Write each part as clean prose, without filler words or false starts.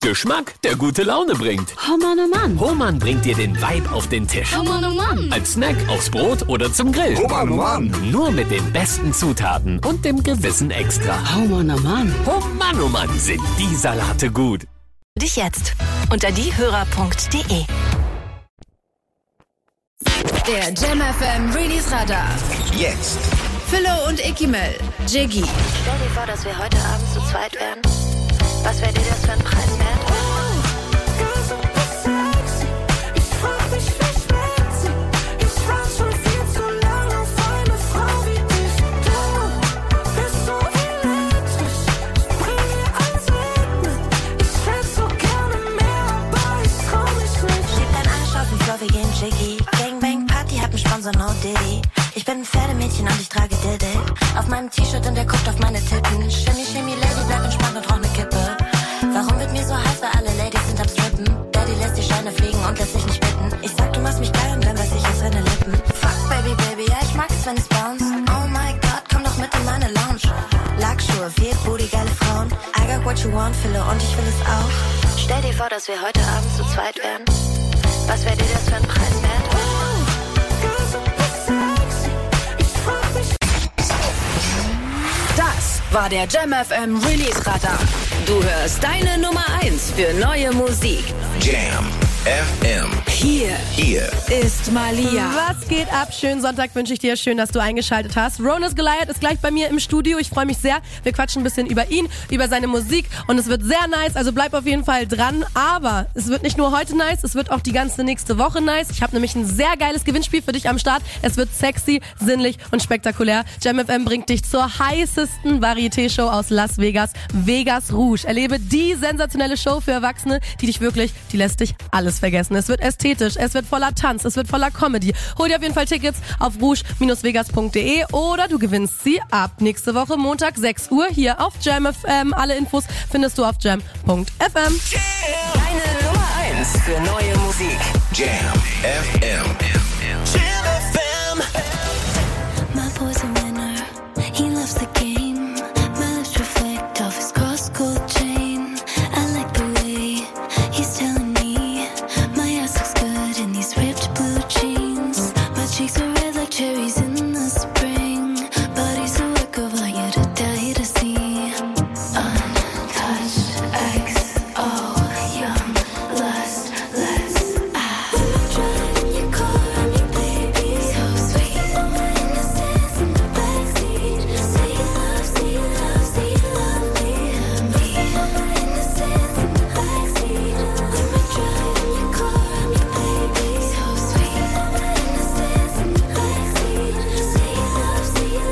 Geschmack, der gute Laune bringt. Oh Mann, oh Mann. Hohmann bringt dir den Vibe auf den Tisch. Oh Mann, oh Mann. Als Snack, aufs Brot oder zum Grill. Oh Mann, oh Mann. Nur mit den besten Zutaten und dem gewissen Extra. Oh Mann, oh Mann. Oh Mann, sind die Salate gut. Dich jetzt unter diehörer.de. Der Jam FM Release Radar. Jetzt. Philo und Ekimel. Jiggy. Stell dir vor, dass wir heute Abend zu zweit wären. Was wäre dir das für ein Preis wert? Wir gehen Jiggy. Gangbang Party hat einen Sponsor, no Diddy. Ich bin ein Pferdemädchen und ich trage Diddy. Auf meinem T-Shirt und der guckt auf meine Titten. Shimmy, Lady, bleib entspannt und rauch ne Kippe. Warum wird mir so heiß, weil alle Ladies sind am Strippen? Daddy lässt die Scheine fliegen und lässt sich nicht bitten. Ich sag, du machst mich geil und dann weiß ich aus seine Lippen. Fuck, Baby, ja, ich mag es, wenn es bounce. Oh my God, komm doch mit in meine Lounge. Lackschuhe, viel Booty, geile Frauen. I got what you want, Philo, und ich will es auch. Stell dir vor, dass wir heute Abend zu zweit wären. Was wäre dir das für ein Preis wert? Das war der Jam FM Release Radar. Du hörst deine Nummer 1 für neue Musik. Jam FM. Hier ist Malia. Was geht ab? Schönen Sonntag wünsche ich dir. Schön, dass du eingeschaltet hast. Ronus Goliath ist gleich bei mir im Studio. Ich freue mich sehr. Wir quatschen ein bisschen über ihn, über seine Musik und es wird sehr nice. Also bleib auf jeden Fall dran. Aber es wird nicht nur heute nice, es wird auch die ganze nächste Woche nice. Ich habe nämlich ein sehr geiles Gewinnspiel für dich am Start. Es wird sexy, sinnlich und spektakulär. Jam FM bringt dich zur heißesten Varieté-Show aus Las Vegas, Vegas Rouge. Erlebe die sensationelle Show für Erwachsene, die lässt dich alles vergessen. Es wird ästhetisch, es wird voller Tanz, es wird voller Comedy. Hol dir auf jeden Fall Tickets auf rouge-vegas.de oder du gewinnst sie ab nächste Woche Montag 6 Uhr hier auf Jam FM. Alle Infos findest du auf jam.fm. Deine Nummer 1 für neue Musik. Jam FM. Jam FM. My boy's a winner. He loves the game. My lips reflect off his cross-gold chain. I like the way he's telling me my ass looks good in these ripped blue jeans. My cheeks are red like cherries in the spring. Body's a work of art, you to die to see. Untouched XO, young lust, let's driving your car on me, baby. So sweet, my innocence in the backseat. Say you love me. My innocence in the backseat. Let me drive in your car on me, baby. So sweet, my innocence in the backseat. Say you love me. My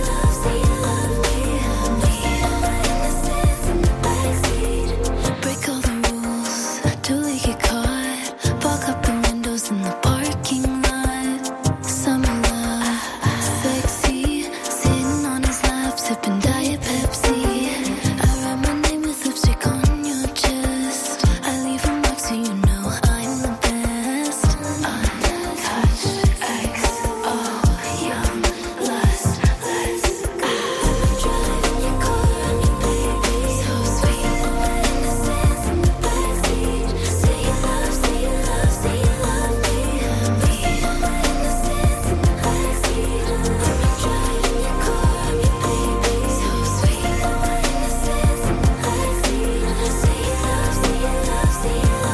innocence in the backseat. Break all the rules till we get caught. Fog up the windows in the parking lot. Summer love, sexy. Sitting on his lap, sipping Diet Pepsi. I write my name with lipstick on your chest. I leave a mark so you know I'm the best. Untouched XO, young lust, let's go. Driving your car on me, baby. So sweet, my innocence in the backseat. Say you love me. My innocence in the backseat. Let me drive in your car on me, baby. So sweet, my innocence in the backseat. Say you love me. My innocence in the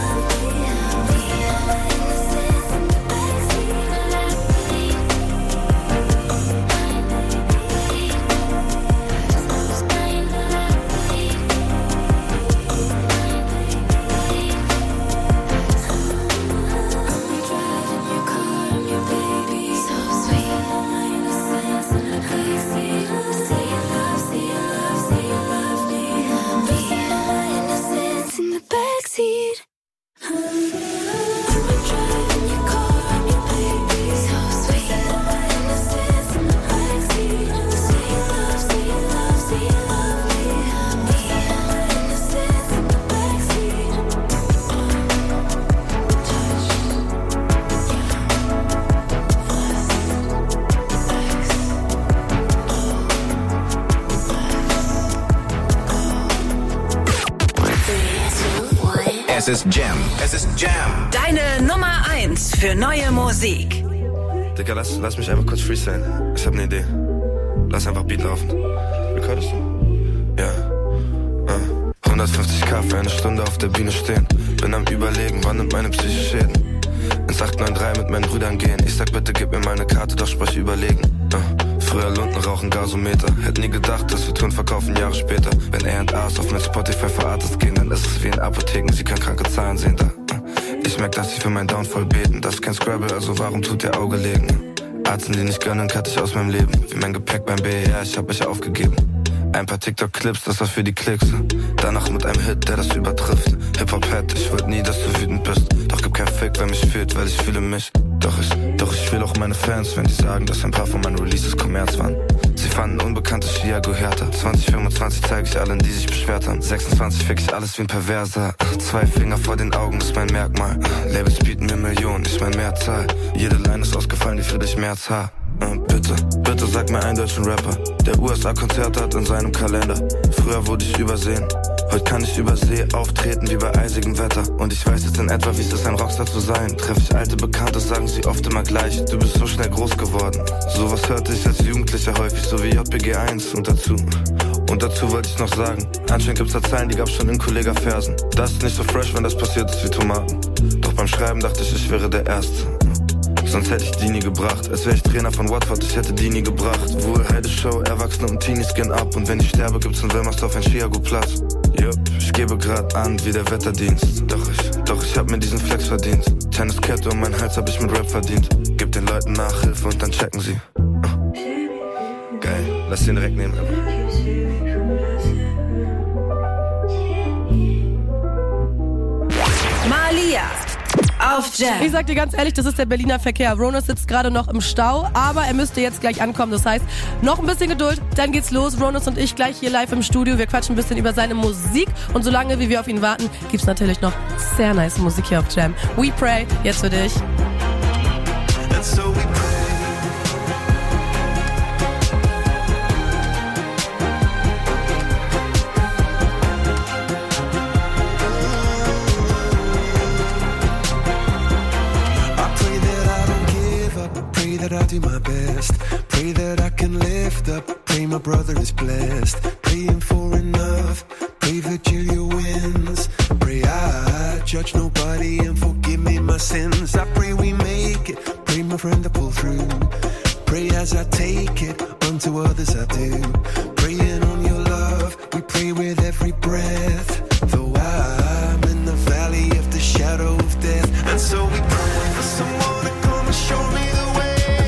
backseat. Es ist Jam. Es ist Jam. Deine Nummer 1 für neue Musik. Digga, lass mich einfach kurz freestylen. Ich hab ne Idee. Lass einfach Beat laufen. Recordest du? Ja. 150k für eine Stunde auf der Bühne stehen. Bin am Überlegen, wann nimmt meine Psyche Schäden. Ins 893 mit meinen Brüdern gehen. Ich sag bitte, gib mir meine Karte, doch sprech überlegen. Früher Lunden rauchen, Gasometer. Hätt nie gedacht, dass wir Touren verkaufen Jahre später. Wenn A&Rs auf mein Spotify für Artists gehen, dann ist es wie in Apotheken, sie können kranke Zahlen sehen da. Ich merk, dass sie für mein Downfall beten. Das ist kein Scrabble, also warum tut ihr Auge legen? Arzen, die nicht gönnen, cut ich aus meinem Leben. Wie mein Gepäck beim BER, ich hab mich aufgegeben. Ein paar TikTok-Clips, das war für die Klicks. Danach mit einem Hit, der das übertrifft. Hip-Hop-Head, ich wollt nie, dass du wütend bist. Doch gib kein Fick, wer mich fühlt, weil ich fühle mich. Doch ich will auch meine Fans, wenn die sagen, dass ein paar von meinen Releases Kommerz waren. Sie fanden unbekannte Chiago härter. 2025 zeig ich allen, die sich beschwert haben. 26 fick ich alles wie ein Perverser. 2 Finger vor den Augen ist mein Merkmal. Labels bieten mir Millionen, ich mein Mehrzahl. Jede Line ist ausgefallen wie Friedrich Merz Haar. Bitte sag mir einen deutschen Rapper, der USA-Konzerte hat in seinem Kalender. Früher wurde ich übersehen, heute kann ich über See auftreten wie bei eisigem Wetter. Und ich weiß jetzt in etwa, wie es ist, ein Rockstar zu sein. Treff ich alte Bekannte, sagen sie oft immer gleich: Du bist so schnell groß geworden. Sowas hörte ich als Jugendlicher häufig, so wie JPG 1 und dazu wollte ich noch sagen, anscheinend gibt's da Zeilen, die gab's schon in Kollega-Versen. Das ist nicht so fresh, wenn das passiert ist wie Tomaten. Doch beim Schreiben dachte ich wäre der Erste. Sonst hätte ich die nie gebracht. Als wäre ich Trainer von Watford, ich hätte die nie gebracht. Wohlheide Show, Erwachsene und Teenies gehen ab. Und wenn ich sterbe, gibt's in Wilmersdorf ein Chiago-Platz. Jupp, ich gebe grad an wie der Wetterdienst. Doch ich hab mir diesen Flex verdient. Tenniskette um meinen Hals hab ich mit Rap verdient. Gib den Leuten Nachhilfe und dann checken sie. Geil, lass den direkt nehmen. Malia auf Jam. Ich sag dir ganz ehrlich, das ist der Berliner Verkehr. Ronos sitzt gerade noch im Stau, aber er müsste jetzt gleich ankommen. Das heißt, noch ein bisschen Geduld, dann geht's los. Ronos und ich gleich hier live im Studio. Wir quatschen ein bisschen über seine Musik. Und solange wie wir auf ihn warten, gibt's natürlich noch sehr nice Musik hier auf Jam. We Pray, jetzt für dich. And so we pray. That I do my best, pray that I can lift up, pray my brother is blessed, praying for enough, pray Virgilia wins, pray I judge nobody and forgive me my sins, I pray we make it, pray my friend to pull through, pray as I take it, unto others I do, praying on your love, we pray with every breath, though I'm in the valley of the shadow of death, and so we pray for someone to come and show me the way.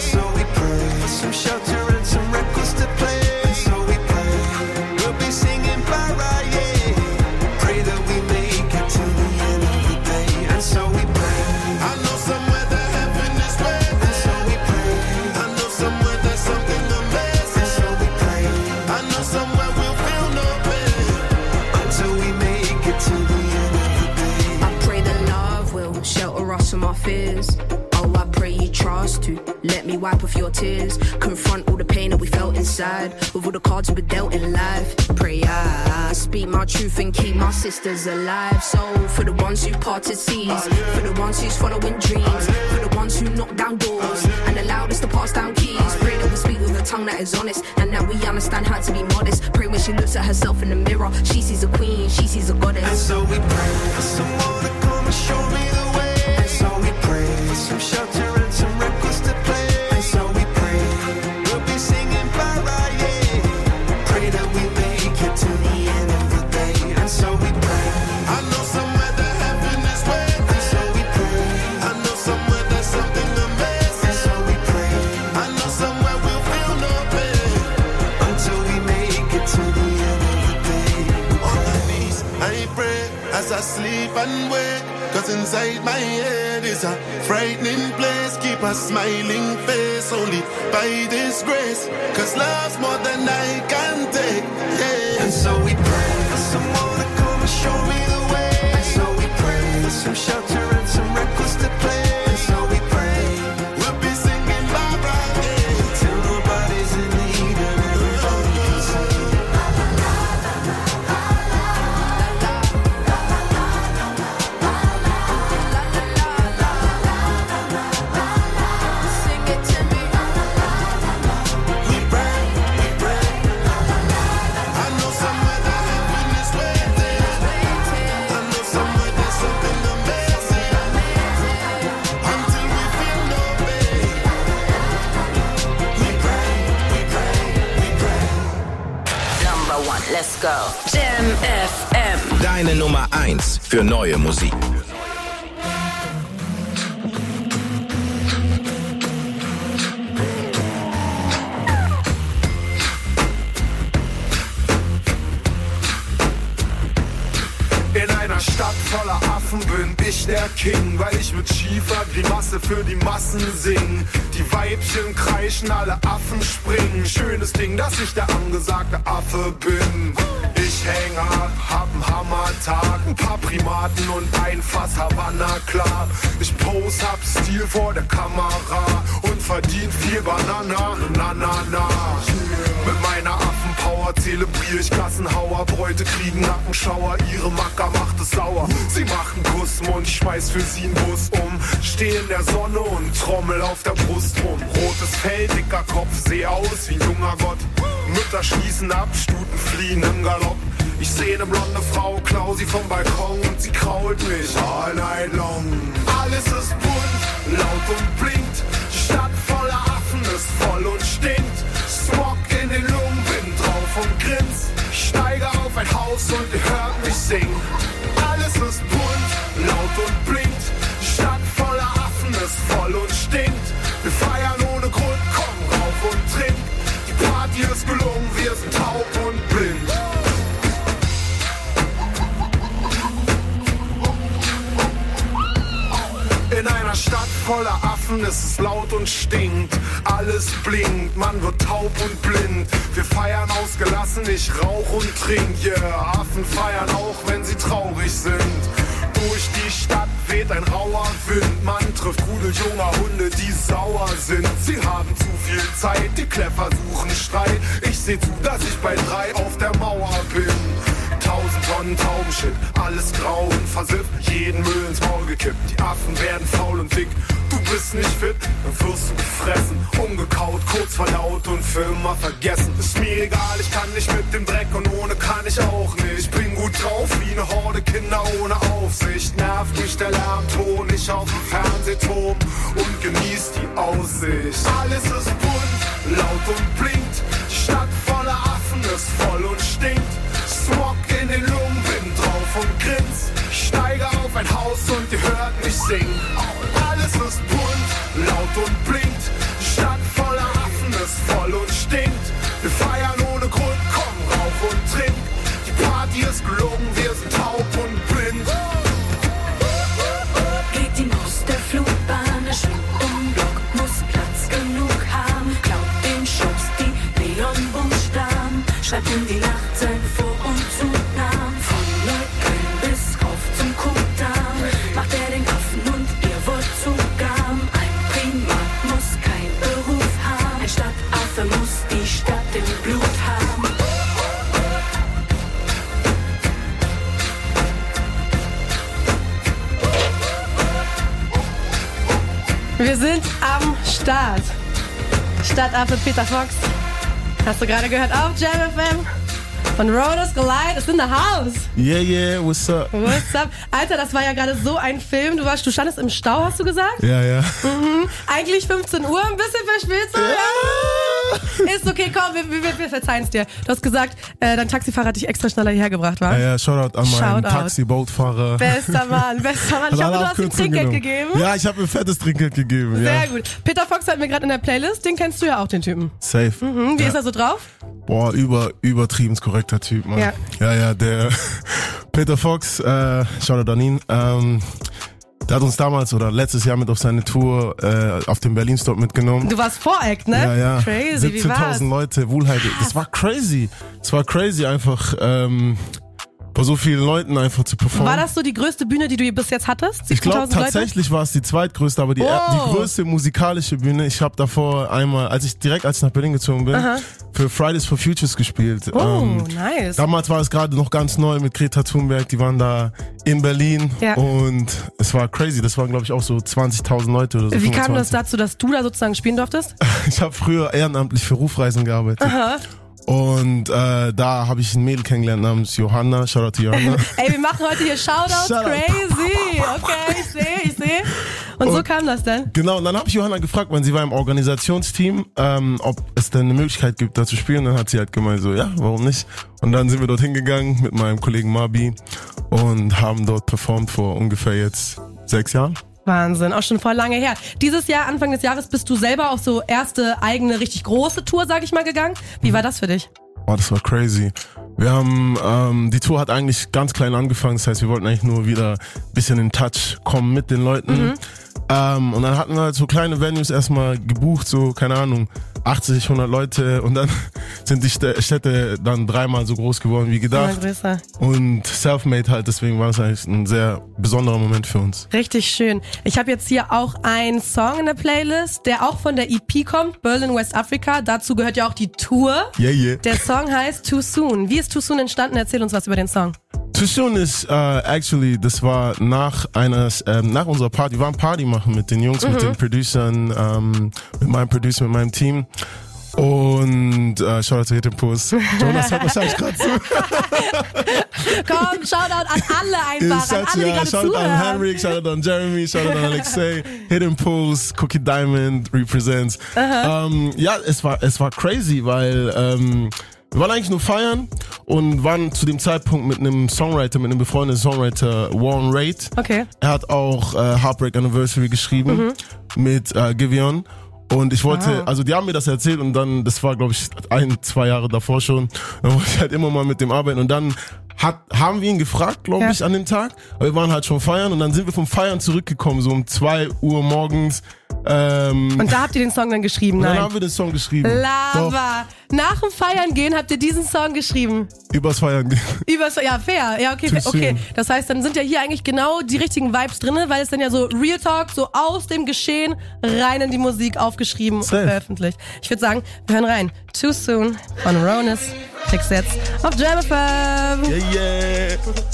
Some shelter and some records to play. And so we pray, we'll be singing para, yeah. Pray that we make it to the end of the day. And so we pray, I know somewhere that heaven is waiting. And so we pray, I know somewhere there's something amazing. And so we pray, I know somewhere we'll feel no pain until we make it to the end of the day. I pray that love will shelter us from our fears. Oh, I pray you trust to let me wipe off your tears. Confront all the pain that we felt inside with all the cards we were dealt in life. Pray I speak my truth and keep my sisters alive. So for the ones who parted seas, for the ones who's following dreams, for the ones who knock down doors and allowed us to pass down keys. Pray that we speak with a tongue that is honest and that we understand how to be modest. Pray when she looks at herself in the mirror, she sees a queen, she sees a goddess. And so we pray for someone to come and show me the way. And so we pray for some shelter and some records to play. And so we pray, we'll be singing para, yeah. Pray that we make it to the end of the day. And so we pray, I know somewhere that heaven is waiting. And so we pray, I know somewhere there's something amazing. And so we pray, I know somewhere we'll feel no pain until we make it to the end of the day. On my knees, I pray as I sleep and wake. Cause inside my head is a frightening place. Keep a smiling face only by this grace. Cause love's more than I can take, yeah. And so we pray for someone to come and show me the way. And so we pray for some shelter and some records to play. And so we pray, we'll be singing Barbara, yeah. Till nobody's in need and everybody can sing. go. Jam FM. Deine Nummer 1 für neue Musik. In einer Stadt voller Affen bin ich der King, weil ich mit schiefer Grimasse für die Massen sing. Die Weibchen kreischen, alle Affen springen. Schönes Ding, dass ich der angesagte Affe bin. Ich häng ab, hab 'n Hammertag, 'n paar Primaten und ein Fass Havanna, klar. Ich pose, hab Stil vor der Kamera und verdien viel Banana, na na na. Mit meiner Affenpower zelebriere ich Gassenhauer. Bräute kriegen Nackenschauer, ihre Macker macht es sauer. Sie machen Kussmund, ich schmeiß für sie 'n Bus um. Steh in der Sonne und trommel auf der Brust rum. Rotes Fell, dicker Kopf, seh aus wie ein junger Gott. Mütter schließen ab, Stuten fliehen im Galopp. Ich seh ne blonde Frau, klau sie vom Balkon und sie krault mich all night long. Alles ist bunt, laut und blinkt. Die Stadt voller Affen ist voll und stinkt. Smog in den Lungen, bin drauf und grins. Ich steige auf ein Haus und ihr hört mich singen. Alles ist bunt, laut und blinkt. Die Stadt voller Affen ist voll und stinkt. Wir feiern ohne Grund, komm rauf und trink. Die Party ist gelungen, wir sind taub und blind. In einer Stadt voller Affen ist es laut und stinkt. Alles blinkt, man wird taub und blind. Wir feiern ausgelassen, ich rauch und trink. Yeah, Affen feiern auch, wenn sie traurig sind. Durch die Stadt weht ein rauer Wind. Man trifft Rudel junger Hunde, die sauer sind. Sie haben zu viel Zeit, die Kläffer suchen Streit. Ich seh zu, dass ich bei 3 auf der Mauer bin. 1000 Tonnen Taubenshit, alles grau und versifft, jeden Müll ins Maul gekippt. Die Affen werden faul und dick, du bist nicht fit, dann wirst du gefressen, umgekaut, kurz verdaut und für immer vergessen. Ist mir egal, ich kann nicht mit dem Dreck und ohne kann ich auch nicht. Bin gut drauf wie eine Horde Kinder ohne Aufsicht. Nervt mich der Lärmton, ich auf dem Fernsehturm und genieß die Aussicht. Alles ist bunt, laut und blinkt, die Stadt voller Affen ist voll und stinkt. Smog in den Lungen, bin drauf und grins. Ich steige auf ein Haus und ihr hört mich singen. Alles ist bunt, laut und blinkt. Die Stadt voller Affen ist voll und stinkt. Wir feiern ohne Grund, komm rauf und trink. Die Party ist gelungen, wir sind taub und blind. Geht die Maus der Flugbahn, er schwimmt Block, muss Platz genug haben. Klaut den Schubs, die Neonbuchstaben, schreibt in die Nacht sein Vor- und Zugnamen. Von Neukölln bis rauf zum Kuhdamm, macht er den Affen und ihr Wurzelgaben. Ein Primat muss kein Beruf haben, ein Stadtaffe muss die Stadt im Blut haben. Wir sind am Start. Stadtaffe Peter Fox. Hast du gerade gehört auf Jam FM? Von Rodas Glide ist in the house. Yeah, what's up? What's up? Alter, das war ja gerade so ein Film. Du standest im Stau, hast du gesagt? Ja. Eigentlich 15 Uhr, ein bisschen verspielt. So, ja. Ist okay, komm, wir verzeihen es dir. Du hast gesagt, dein Taxifahrer hat dich extra schneller hierher gebracht, wa? Ja, Shoutout an meinen Taxi-Bootfahrer. Bester Mann. Ich hoffe, du hast ihm Trinkgeld gegeben. Ja, ich habe ihm fettes Trinkgeld gegeben. Sehr gut. Peter Fox hat mir gerade in der Playlist, den kennst du ja auch, den Typen. Safe. Wie ist er so drauf? Boah, übertrieben korrekter Typ, Mann. Ja, der Peter Fox, Shoutout an ihn, der hat uns damals oder letztes Jahr mit auf seine Tour auf dem Berlin-Stop mitgenommen. Du warst Voreck, ne? Ja. Crazy, wie war's? 17.000 Leute, Wohlheit. Das war crazy. Es war crazy einfach, vor so vielen Leuten einfach zu performen. War das so die größte Bühne, die du bis jetzt hattest? Ich glaube tatsächlich war es die zweitgrößte, aber die größte musikalische Bühne. Ich habe davor einmal, als ich nach Berlin gezogen bin, für Fridays for Futures gespielt. Nice. Damals war es gerade noch ganz neu mit Greta Thunberg, die waren da in Berlin und es war crazy. Das waren glaube ich auch so 20.000 Leute oder so. Wie 25. kam das dazu, dass du da sozusagen spielen durftest? Ich habe früher ehrenamtlich für Rufreisen gearbeitet. Und da habe ich ein Mädel kennengelernt namens Johanna. Shoutout to Johanna. Ey, wir machen heute hier Shoutouts. Crazy. Okay, ich sehe. Und so kam das dann? Genau, und dann habe ich Johanna gefragt, weil sie war im Organisationsteam, ob es denn eine Möglichkeit gibt, da zu spielen. Dann hat sie halt gemeint so, ja, warum nicht? Und dann sind wir dort hingegangen mit meinem Kollegen Marbi und haben dort performt vor ungefähr jetzt 6 Jahren. Wahnsinn, auch schon voll lange her. Dieses Jahr, Anfang des Jahres, bist du selber auf so erste eigene, richtig große Tour, sag ich mal, gegangen. Wie war das für dich? Oh, das war crazy. Wir haben, die Tour hat eigentlich ganz klein angefangen, das heißt, wir wollten eigentlich nur wieder ein bisschen in Touch kommen mit den Leuten. Und dann hatten wir halt so kleine Venues erstmal gebucht, so, keine Ahnung, 80, 100 Leute und dann sind die Städte dann 3-mal so groß geworden wie gedacht. Und Selfmade halt, deswegen war es eigentlich ein sehr besonderer Moment für uns. Richtig schön. Ich habe jetzt hier auch einen Song in der Playlist, der auch von der EP kommt, Berlin, West Africa. Dazu gehört ja auch die Tour. Yeah. Der Song heißt Too Soon. Wie ist Too Soon entstanden? Erzähl uns was über den Song. Too Soon ist actually, das war nach unserer Party. Wir waren Party machen mit den Jungs, mit den Producern, mit meinem Producer, mit meinem Team. Und Shoutout zu Hidden Post. Jonas hört wahrscheinlich gerade zu. Komm, Shoutout an alle einfach, an alle, die gerade Shoutout zuhören. an Henrik, Shoutout an Jeremy, Shoutout an Alexei. Hidden Post, Cookie Diamond represents. Ja, es war crazy, weil wir waren eigentlich nur feiern und waren zu dem Zeitpunkt mit einem Songwriter, mit einem befreundeten Songwriter, Warren Raid. Okay. Er hat auch Heartbreak Anniversary geschrieben mit Giveon. Und ich wollte, also die haben mir das erzählt und dann, das war glaube ich 1-2 Jahre davor schon, dann wollte ich halt immer mal mit dem arbeiten und dann haben wir ihn gefragt, glaube ich, an dem Tag, aber wir waren halt schon feiern und dann sind wir vom Feiern zurückgekommen, so um 2 Uhr morgens. Und da habt ihr den Song dann geschrieben? Und Nein. dann haben wir den Song geschrieben. Lava. Nach dem Feiern gehen habt ihr diesen Song geschrieben? Übers Feiern gehen. Ja, fair. Ja, okay. Das heißt, dann sind ja hier eigentlich genau die richtigen Vibes drin, weil es dann ja so Real Talk, so aus dem Geschehen rein in die Musik aufgeschrieben und veröffentlicht. Ich würde sagen, wir hören rein. Too Soon von Ronis. Fix jetzt auf Jam FM. Yeah.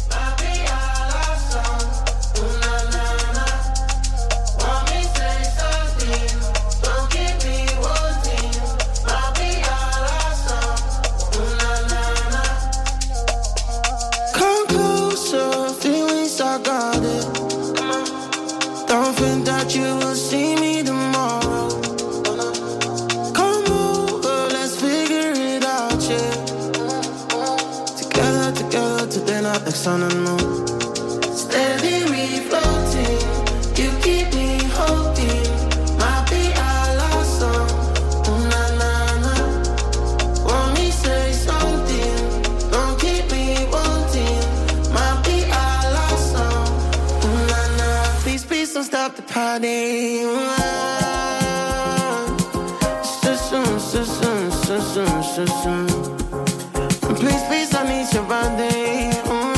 I got it. Don't think that you will see me tomorrow. Come over, let's figure it out, yeah. Together, today, not like sun and moon. Steady me floating, you keep me hoping. Might be our last song. Ooh, na, na, na. Want me say something, don't keep me wanting. Might be our last song. Ooh, na, na. Please, don't stop the party. Soon. Please, I need your body.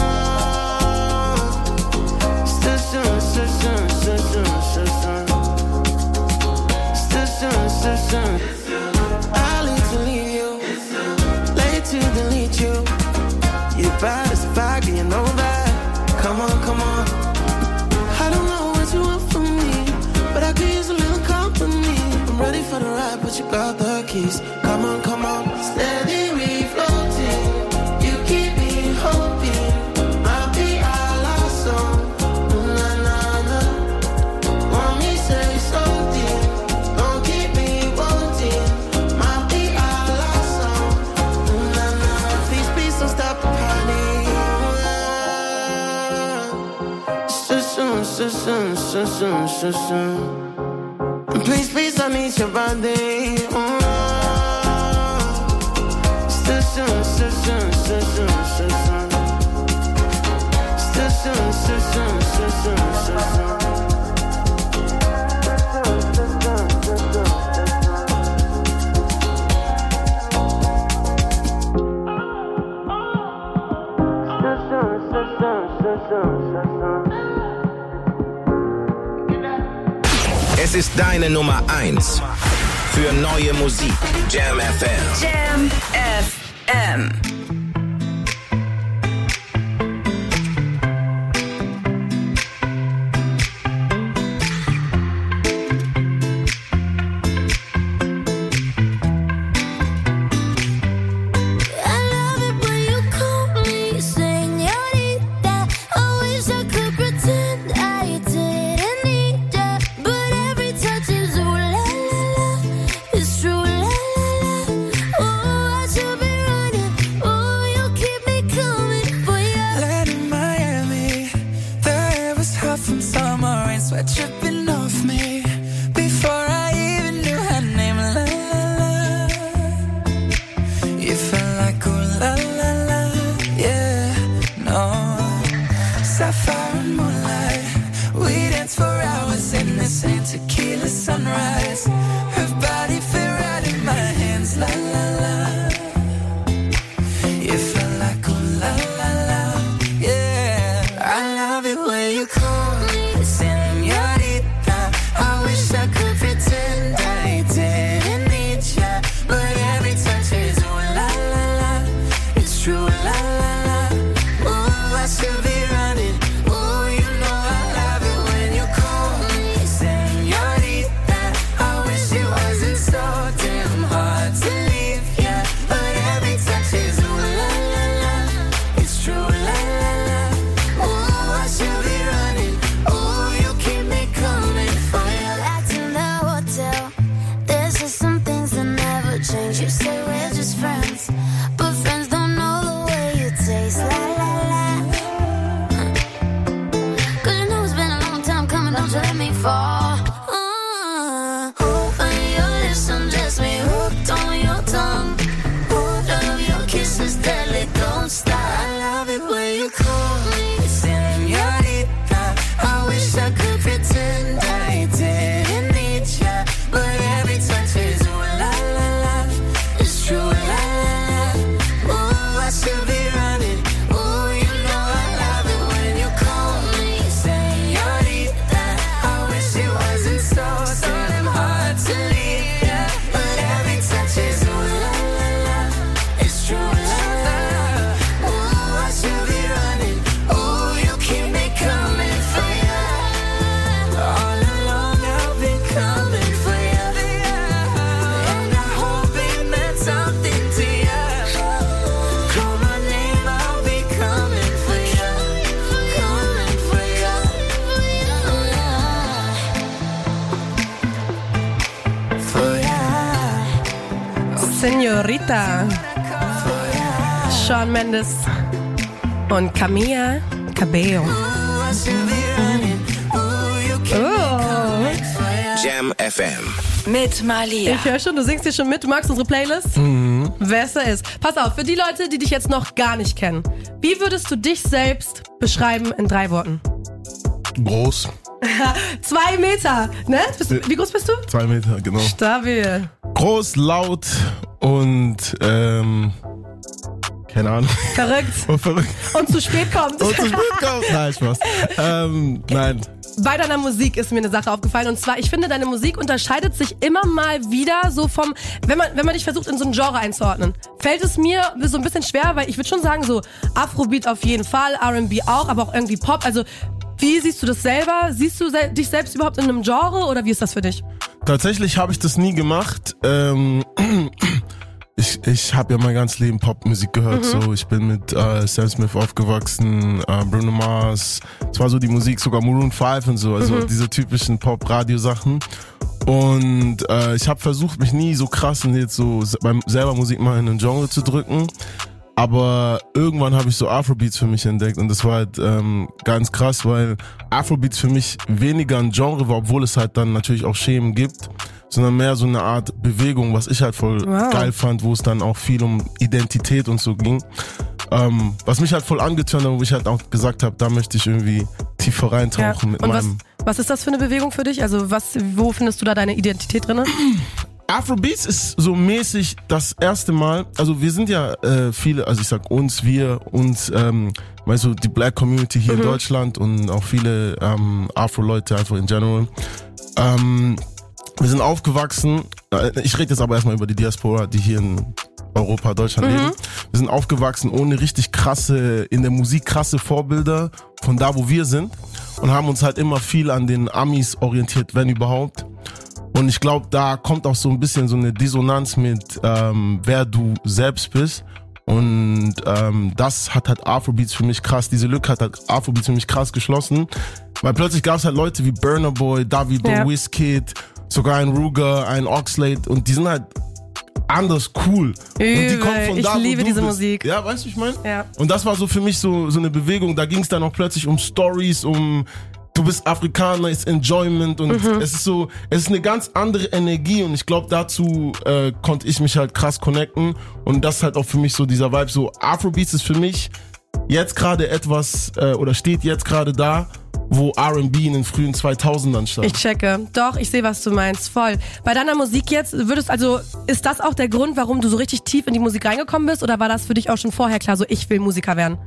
Soon. I'll need to leave you, late to delete you. You're bad as a fag, you know that. Come on. I don't know what you want from me, but I could use a little company. I'm ready for the ride, but you got the keys. Come on. Steady me floating, you keep me hoping. I'll be our last song. Ooh, na, na, na. Want me say something, don't keep me wanting. Might be our last song. Ooh, na, na. Please, don't stop the party. Soon. Please, I need your body. Es ist deine Nummer 1 für neue Musik. Jam FM. Jam FM. But hot from summer rain, sweat dripping off me. Before I even knew her name, la la la. You felt like ooh la la la, yeah, no. Sapphire and moonlight, we danced for hours in the same tequila sunrise. Her body fit right in my hands, la la la. You felt like ooh la la la, yeah. I love it when you call me señorita. I wish I could pretend I didn't need ya, but every touch is ooh la la la. It's true, la la la. Ooh, I should be running. Ooh, you know I love it when you call me señorita. I wish it wasn't so damn hard to leave ya, but every touch is ooh la la la. It's true, la la la. Ooh, I should be running. Ooh, you keep me coming for you. Back in the hotel, there's just some things that never change. You say we're just friends, but friends don't know the way you taste. La la la. 'Cause you know it's been a long time coming, don't you let me fall. On your lips, undress me, hooked on your tongue. Love your kisses, deadly, don't stop. I love it when you call me señorita. I wish I could pretend I didn't need ya, but every touch is ooh la la la. It's true, la la la. Ooh, I should be running. Ooh, you know I love it when you call me señorita. I wish it wasn't so damn hard to leave ya, but every touch is ooh la la la. It's true, la la la. Ooh, I should be running. Ooh, you keep me coming for ya. All along I've been coming for ya, and I hope it meant something to ya. Call my name, I'll be coming for ya, coming for ya. For ya, Señorita. Shawn Mendes und Camila Cabello. I should be running. Ooh, you keep me coming for ya. Jam FM. Mit Malia. Ich höre schon, du singst hier schon mit. Du magst unsere Playlist? Wer es da ist. Pass auf, für die Leute, die dich jetzt noch gar nicht kennen. Wie würdest du dich selbst beschreiben in 3 Worten? Groß. 2 Meter, ne? Wie groß bist du? 2 Meter, genau. Stabil. Groß, laut und keine Ahnung. Verrückt. Und verrückt. Und zu spät kommt. Und zu spät kommt. Nein, Spaß. Nein. Bei deiner Musik ist mir eine Sache aufgefallen, und zwar, ich finde, deine Musik unterscheidet sich immer mal wieder so vom, wenn man dich versucht in so ein Genre einzuordnen, fällt es mir so ein bisschen schwer, weil ich würde schon sagen, so Afrobeat auf jeden Fall, R&B auch, aber auch irgendwie Pop. Also wie siehst du das selber? Siehst du dich selbst überhaupt in einem Genre, oder wie ist das für dich? Tatsächlich habe ich das nie gemacht. Ich habe ja mein ganzes Leben Popmusik gehört. So, ich bin mit Sam Smith aufgewachsen, Bruno Mars. Es war so die Musik, sogar Maroon 5 und so, also diese typischen Pop-Radio-Sachen. Und ich habe versucht, mich nie so krass und jetzt so beim selber Musik mal in ein Genre zu drücken. Aber irgendwann habe ich so Afrobeats für mich entdeckt, und das war halt ganz krass, weil Afrobeats für mich weniger ein Genre war, obwohl es halt dann natürlich auch Schemen gibt, sondern mehr so eine Art Bewegung, was ich halt voll geil fand, wo es dann auch viel um Identität und so ging. Was mich halt voll angeturnt hat, wo ich halt auch gesagt habe, da möchte ich irgendwie tiefer reintauchen mit und meinem... Was ist das für eine Bewegung für dich? Also wo findest du da deine Identität drin? Afrobeats ist so mäßig das erste Mal, also wir sind ja viele, also ich sag uns, weißt du, die Black Community hier in Deutschland und auch viele Afro-Leute einfach in general. Wir sind aufgewachsen, ich rede jetzt aber erstmal über die Diaspora, die hier in Europa, Deutschland leben. Wir sind aufgewachsen ohne richtig in der Musik krasse Vorbilder von da, wo wir sind, und haben uns halt immer viel an den Amis orientiert, wenn überhaupt. Und ich glaube, da kommt auch so ein bisschen so eine Dissonanz mit, wer du selbst bist. Und das hat halt Afrobeats für mich krass, diese Lücke hat halt Afrobeats für mich krass geschlossen. Weil plötzlich gab es halt Leute wie Burna Boy, Davido, Wizkid, sogar ein Ruger, ein Oxlade, und die sind halt anders cool. Und die kommen von da, ich liebe wo du diese bist. Musik. Ja, weißt du, ich meine? Ja. Und das war so für mich so eine Bewegung, da ging es dann auch plötzlich um Stories, um du bist Afrikaner, ist Enjoyment und es ist eine ganz andere Energie und ich glaube, dazu konnte ich mich halt krass connecten und das ist halt auch für mich so dieser Vibe, so Afrobeats ist für mich jetzt gerade etwas oder steht jetzt gerade da, wo R&B in den frühen 2000ern stand. Ich checke. Doch, ich sehe, was du meinst. Voll. Bei deiner Musik jetzt, ist das auch der Grund, warum du so richtig tief in die Musik reingekommen bist oder war das für dich auch schon vorher klar, so ich will Musiker werden?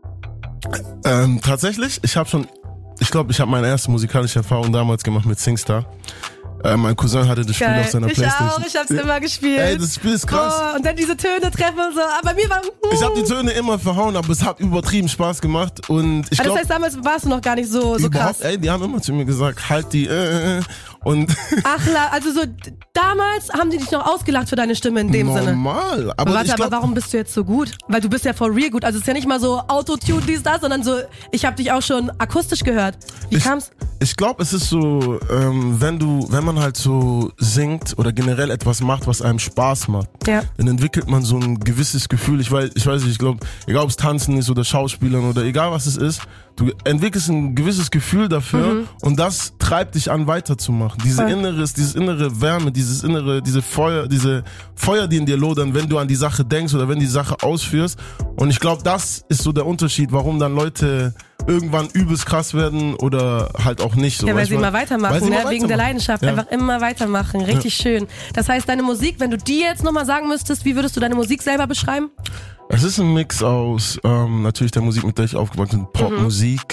Tatsächlich, ich habe meine erste musikalische Erfahrung damals gemacht mit SingStar. Mein Cousin hatte das Spiel auf seiner Playstation. Ich hab's immer gespielt. Ey, das Spiel ist krass. Oh, und dann diese Töne treffen und so. Aber bei mir war... Ich habe die Töne immer verhauen, aber es hat übertrieben Spaß gemacht. Und ich das heißt, damals warst du noch gar nicht so krass. Ey, die haben immer zu mir gesagt, halt die und Ach, also so damals haben die dich noch ausgelacht für deine Stimme in dem Sinne. Normal. Aber warum bist du jetzt so gut? Weil du bist ja for real gut. Also es ist ja nicht mal so Autotune, dies, das, sondern so, ich habe dich auch schon akustisch gehört. Wie kam's? Ich glaube, es ist so, wenn man halt so singt oder generell etwas macht, was einem Spaß macht, dann entwickelt man so ein gewisses Gefühl. Ich weiß nicht, ich glaube, egal ob es Tanzen ist oder Schauspielern oder egal was es ist, du entwickelst ein gewisses Gefühl dafür und das treibt dich an, weiterzumachen. Diese innere Wärme, diese Feuer, die in dir lodern, wenn du an die Sache denkst oder wenn die Sache ausführst. Und ich glaube, das ist so der Unterschied, warum dann Leute irgendwann übelst krass werden oder halt auch nicht so. Ja, weil sie immer weitermachen, wegen der Leidenschaft. Ja. Einfach immer weitermachen. Richtig schön. Das heißt, deine Musik, wenn du die jetzt nochmal sagen müsstest, wie würdest du deine Musik selber beschreiben? Es ist ein Mix aus natürlich der Musik, mit der ich aufgewachsen bin, Popmusik,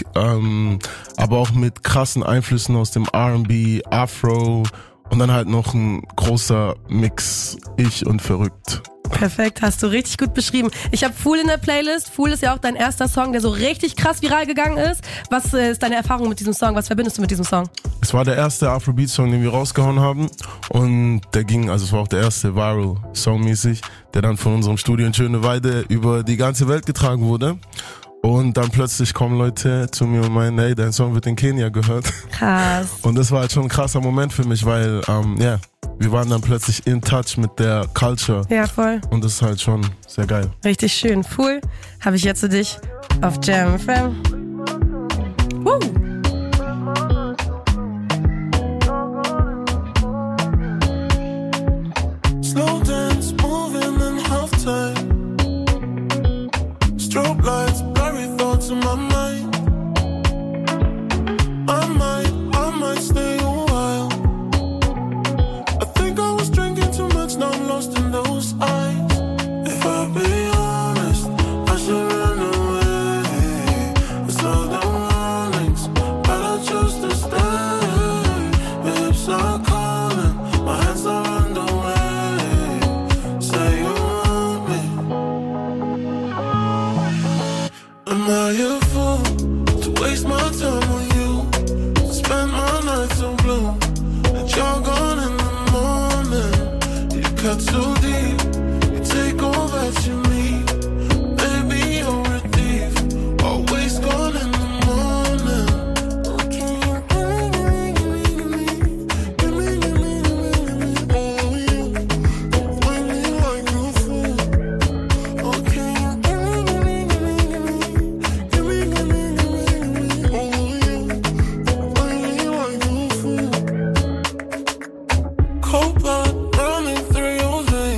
aber auch mit krassen Einflüssen aus dem R&B, Afro und dann halt noch ein großer Mix, ich und verrückt. Perfekt, hast du richtig gut beschrieben. Ich habe Fool in der Playlist. Fool ist ja auch dein erster Song, der so richtig krass viral gegangen ist. Was ist deine Erfahrung mit diesem Song? Was verbindest du mit diesem Song? Es war der erste Afrobeat-Song, den wir rausgehauen haben und es war auch der erste Viral-Song mäßig, der dann von unserem Studio in Schöneweide über die ganze Welt getragen wurde. Und dann plötzlich kommen Leute zu mir und meinen, hey, dein Song wird in Kenia gehört. Krass. Und das war halt schon ein krasser Moment für mich, weil, wir waren dann plötzlich in touch mit der Culture. Ja, voll. Und das ist halt schon sehr geil. Richtig schön. Fool habe ich jetzt für dich auf Jam FM. Woo! Slow dance, moving in halftime. Strobe lights, blurry thoughts in my mind. I might stay a while. I think I was drinking too much, now I'm lost in those eyes. If I be honest, I should run away. It's all the warnings, but I chose to stay. My hips are calling, my hands are underway. Say you want me. Am I a fool to waste my time on you? To spend my nights so blue, and you're gone in the morning. You cut too deep, you take all that you need. Baby, you're a thief, always gone in the morning. Okay, you give me, oh you, when you like a fool. Okay, you give me, oh you, when you like a fool. Cold blood running through your veins.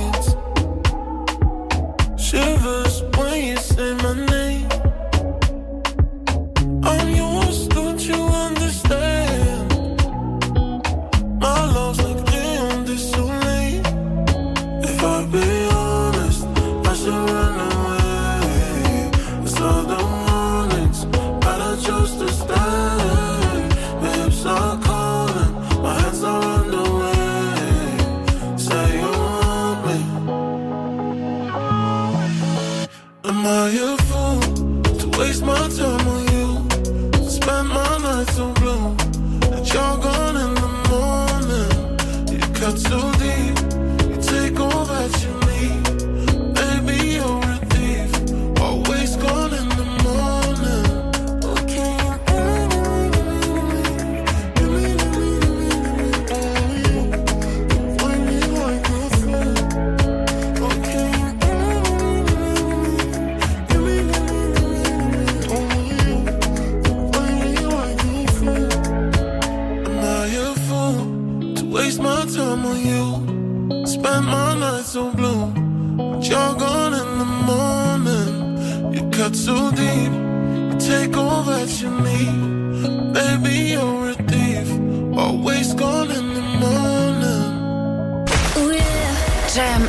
I'm on you. Spend my night so blue. But you're gone in the morning. You cut so deep. You take all that you need. Baby, you're a thief. Always gone in the morning. Oh yeah. Jam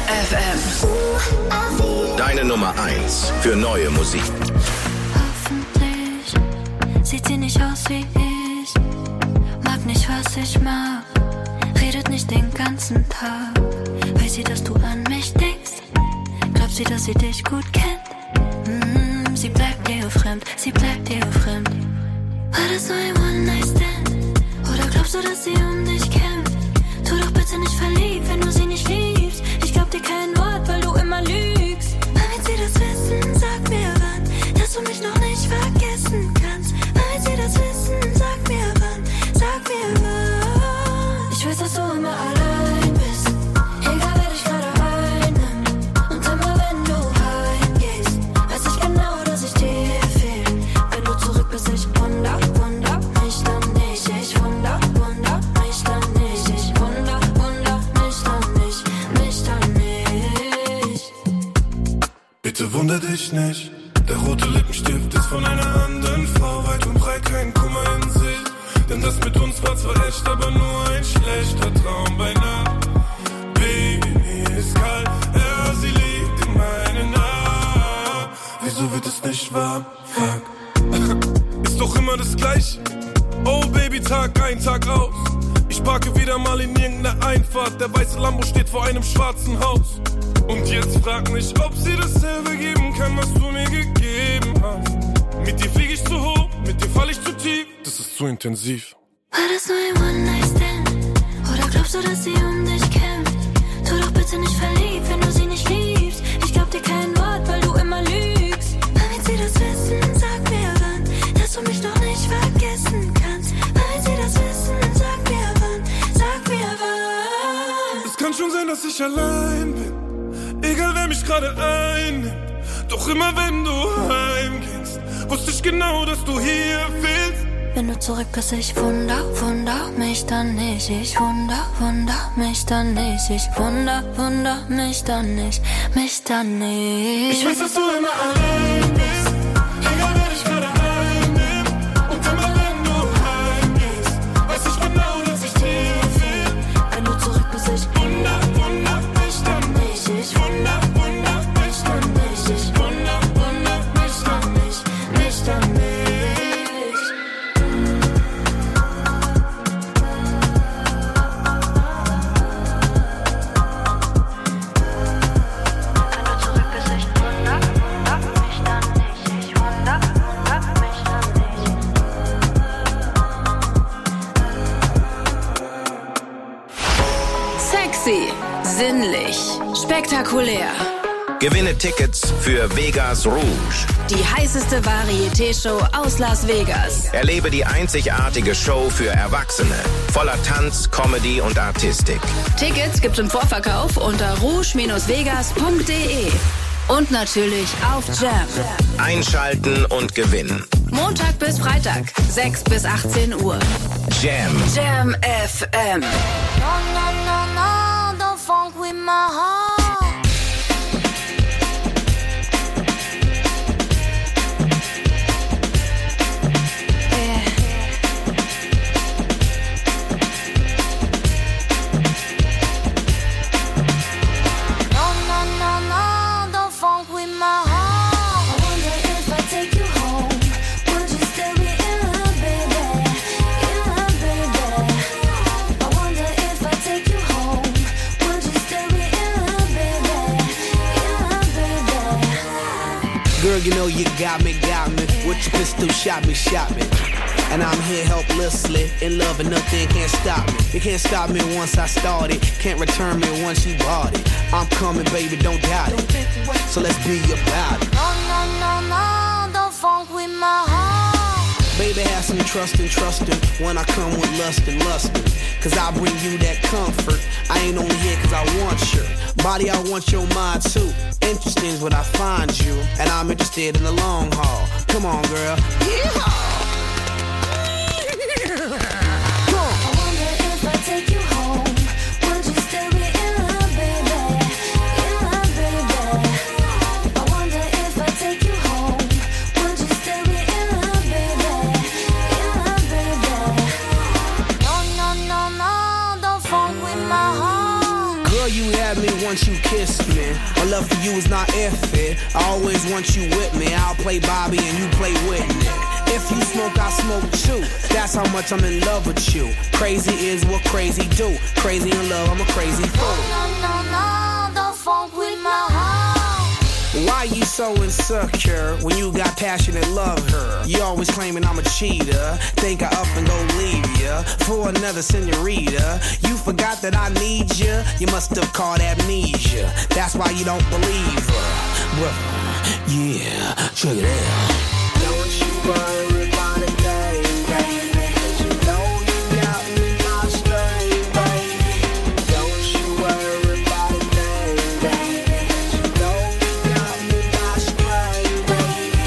FM. Deine Nummer 1 für neue Musik. Hoffentlich sieht sie nicht aus wie ich. Mag nicht, was ich mag. Redet nicht den ganzen Tag. Weiß sie, dass du an mich denkst? Glaubt sie, dass sie dich gut kennt? Sie bleibt dir fremd, sie bleibt dir fremd. War das nur ein One-Night-Stand? Oder glaubst du, dass sie um dich kämpft? Tu doch bitte nicht verliebt, wenn du sie nicht liebst. Ich glaub dir kein Wort, weil du immer lügst. Wann wird sie das wissen? Sag mir wann, dass du mich noch nicht vergessen kannst. Wann wird sie das wissen? Sag mir wann, sag mir wann. Ich weiß, dass du immer allein bist, egal wer dich gerade einnimmt. Und immer wenn du heimgehst, weiß ich genau, dass ich dir fehl. Wenn du zurück bist, ich wunder mich dann nicht. Ich wunder mich dann nicht. Ich wunder mich dann nicht. Bitte wunder dich nicht. Der rote Lippenstift ist von einer anderen Frau. Weit und breit kein Kummer in sich. Denn das mit uns war zwar echt, aber nur ein schlechter Traum bei Nacht. Baby, mir ist kalt, ja, sie liegt in meinen Armen. Wieso wird es nicht warm? Fuck. Ist doch immer das Gleiche. Oh Baby, Tag ein, Tag aus. Ich parke wieder mal in irgendeiner Einfahrt. Der weiße Lambo steht vor einem schwarzen Haus. Und jetzt frag mich, ob sie dasselbe geben kann, was du mir gegeben hast. Mit dir flieg ich zu hoch, mit dir fall ich zu tief. Das ist zu intensiv. War das nur ein One-Night-Stand? Oder glaubst du, dass sie um dich kämpft? Tu doch bitte nicht verliebt, wenn du sie nicht liebst. Ich glaub dir kein Wort, weil du immer lügst. Wann wird sie das wissen? Sag mir wann, dass du mich noch nicht vergessen kannst. Wann wird sie das wissen? Sag mir wann, sag mir wann. Es kann schon sein, dass ich allein bin, egal wer mich gerade einnimmt. Doch immer wenn du heimgehst, wusste ich genau, dass du hier fehlst. Wenn du zurück bist, ich wunder mich dann nicht. Ich wunder mich dann nicht. Ich wunder mich dann nicht. Ich weiß, dass du immer allein bist, egal wer dich gerade einnimmt. Und immer wenn du heimgehst, weiß ich genau, dass ich dir fehl. Wenn du zurück bist, ich wunder mich dann nicht. Ich wunder mich dann nicht. Ich wunder mich dann nicht. Sinnlich, spektakulär. Gewinne Tickets für Vegas Rouge. Die heißeste Varieté-Show aus Las Vegas. Erlebe die einzigartige Show für Erwachsene. Voller Tanz, Comedy und Artistik. Tickets gibt's im Vorverkauf unter rouge-vegas.de. Und natürlich auf Jam. Einschalten und gewinnen. Montag bis Freitag, 6 bis 18 Uhr. Jam. Jam FM. No, no, no, no, don't funk with my heart. Girl, you know you got me. With your pistol, shot me. And I'm here helplessly, in love and nothing can't stop me. You can't stop me once I started, can't return me once you bought it. I'm coming, baby, don't doubt it. So let's be about it. No, no, no, no, don't funk with my heart. Baby, have some trustin' when I come with lustin'. Cause I bring you that comfort. I ain't only here cause I want your body, I want your mind too. Interesting is when I find you, and I'm interested in the long haul. Come on, girl. Yeehaw! I wonder if I take you home, would you once you kiss me. My love for you is not if it. I always want you with me. I'll play Bobby and you play Whitney. If you smoke, I smoke too. That's how much I'm in love with you. Crazy is what crazy do. Crazy in love, I'm a crazy fool. No, don't funk with my heart. Why you so insecure when you got passionate love her? You always claiming I'm a cheater. Think I up and go leave ya for another senorita. You forgot that I need ya. You must have caught amnesia. That's why you don't believe her. Well, yeah, check it out. Don't you worry about a thing, baby. 'Cause you know you got me my string, baby. Don't you worry about a thing, baby. 'Cause you know you got me my string, baby.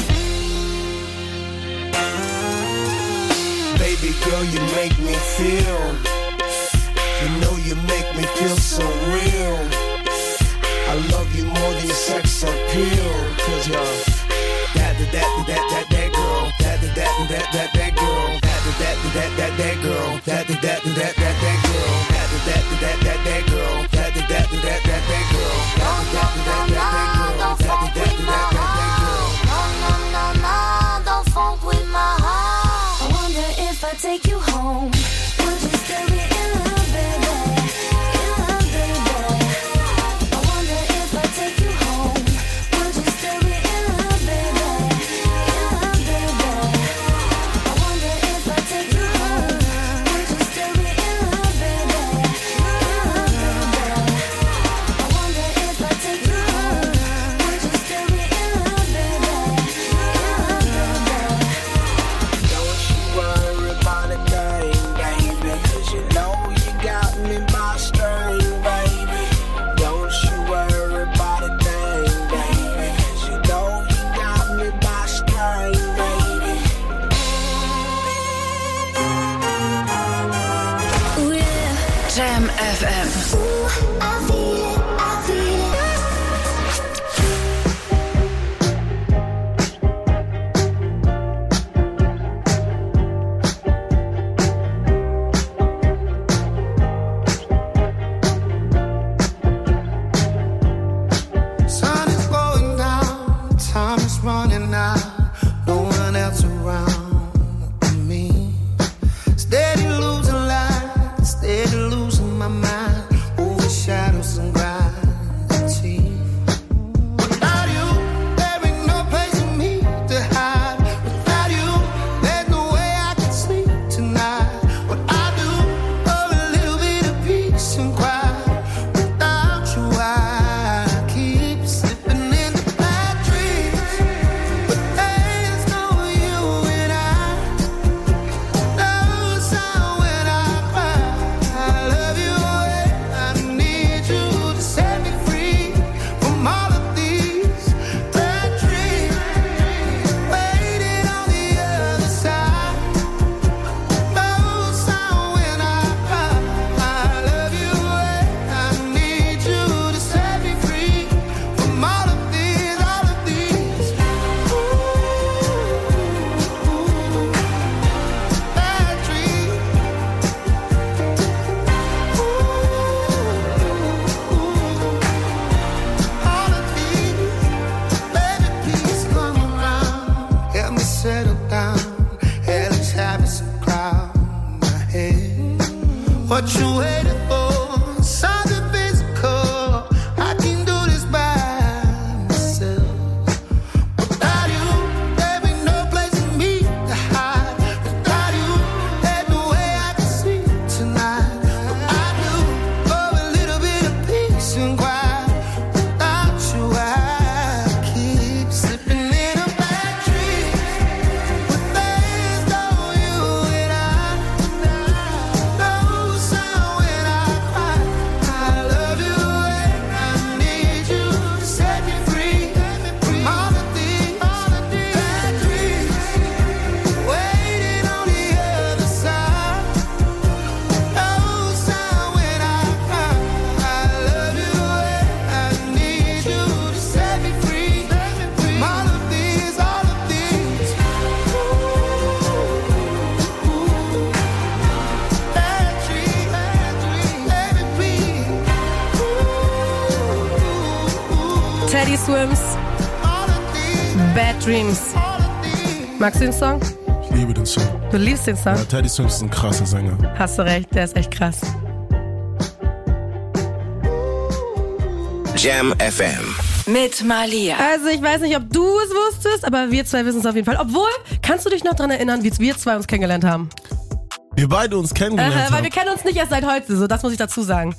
Baby girl, you make me feel. You know you make me feel so real. I love you more than sex appeal. 'Cause you're that girl, that girl, that girl, that girl, that girl, that girl, that Don't funk with my heart. I wonder if I take you home, would you still be in love, baby? In love, baby. I wonder if I take you home, would you still be in love, baby? In love, baby. I wonder if I take you home, would you still be in love, baby? In love, baby. I wonder if I take you home, would you still be in love, baby? Don't you worry about a thing, baby. 'Cause you know you got me by string, baby. Don't you worry about a thing, baby. 'Cause you know you got me by string, baby. Ooh yeah. Jam FM. I feel it, I feel it. Sun is going down, time is running out. No one else around but me. Steady losing light, steady losing my mind. Over shadows and gravity. Without you, there ain't no place for me to hide. Without you, there's no way I can sleep tonight. What I do for a little bit of peace and quiet. Without you, I keep slipping into bad dreams. But there's no you and I. No sound when I cry. I love you and I need you to set me free from all of these bad dreams. Waiting on the other side. No sound when I cry. I love you and I need you to set me free from all of these bad dreams. All of these, baby, please come around. Help me settle down. Hell is having some cloud in my head. What you waiting for? Something physical. I can do this by myself. Without you, there ain't no place for me to hide. Without you, there's no way I can sleep tonight. What I do for a little bit of peace and quiet. Without you, I keep slipping in a bad dream. But there's no you and I. No sound when I Swims, Bad Dreams. Magst du den Song? Ich liebe den Song. Du liebst den Song? Ja, Teddy Swims ist ein krasser Sänger. Hast du recht, der ist echt krass. Jam FM. Mit Malia. Also ich weiß nicht, ob du es wusstest, aber wir zwei wissen es auf jeden Fall. Obwohl, kannst du dich noch daran erinnern, wie wir zwei uns kennengelernt haben? Wir beide uns kennengelernt haben. Weil wir kennen uns nicht erst seit heute, so das muss ich dazu sagen.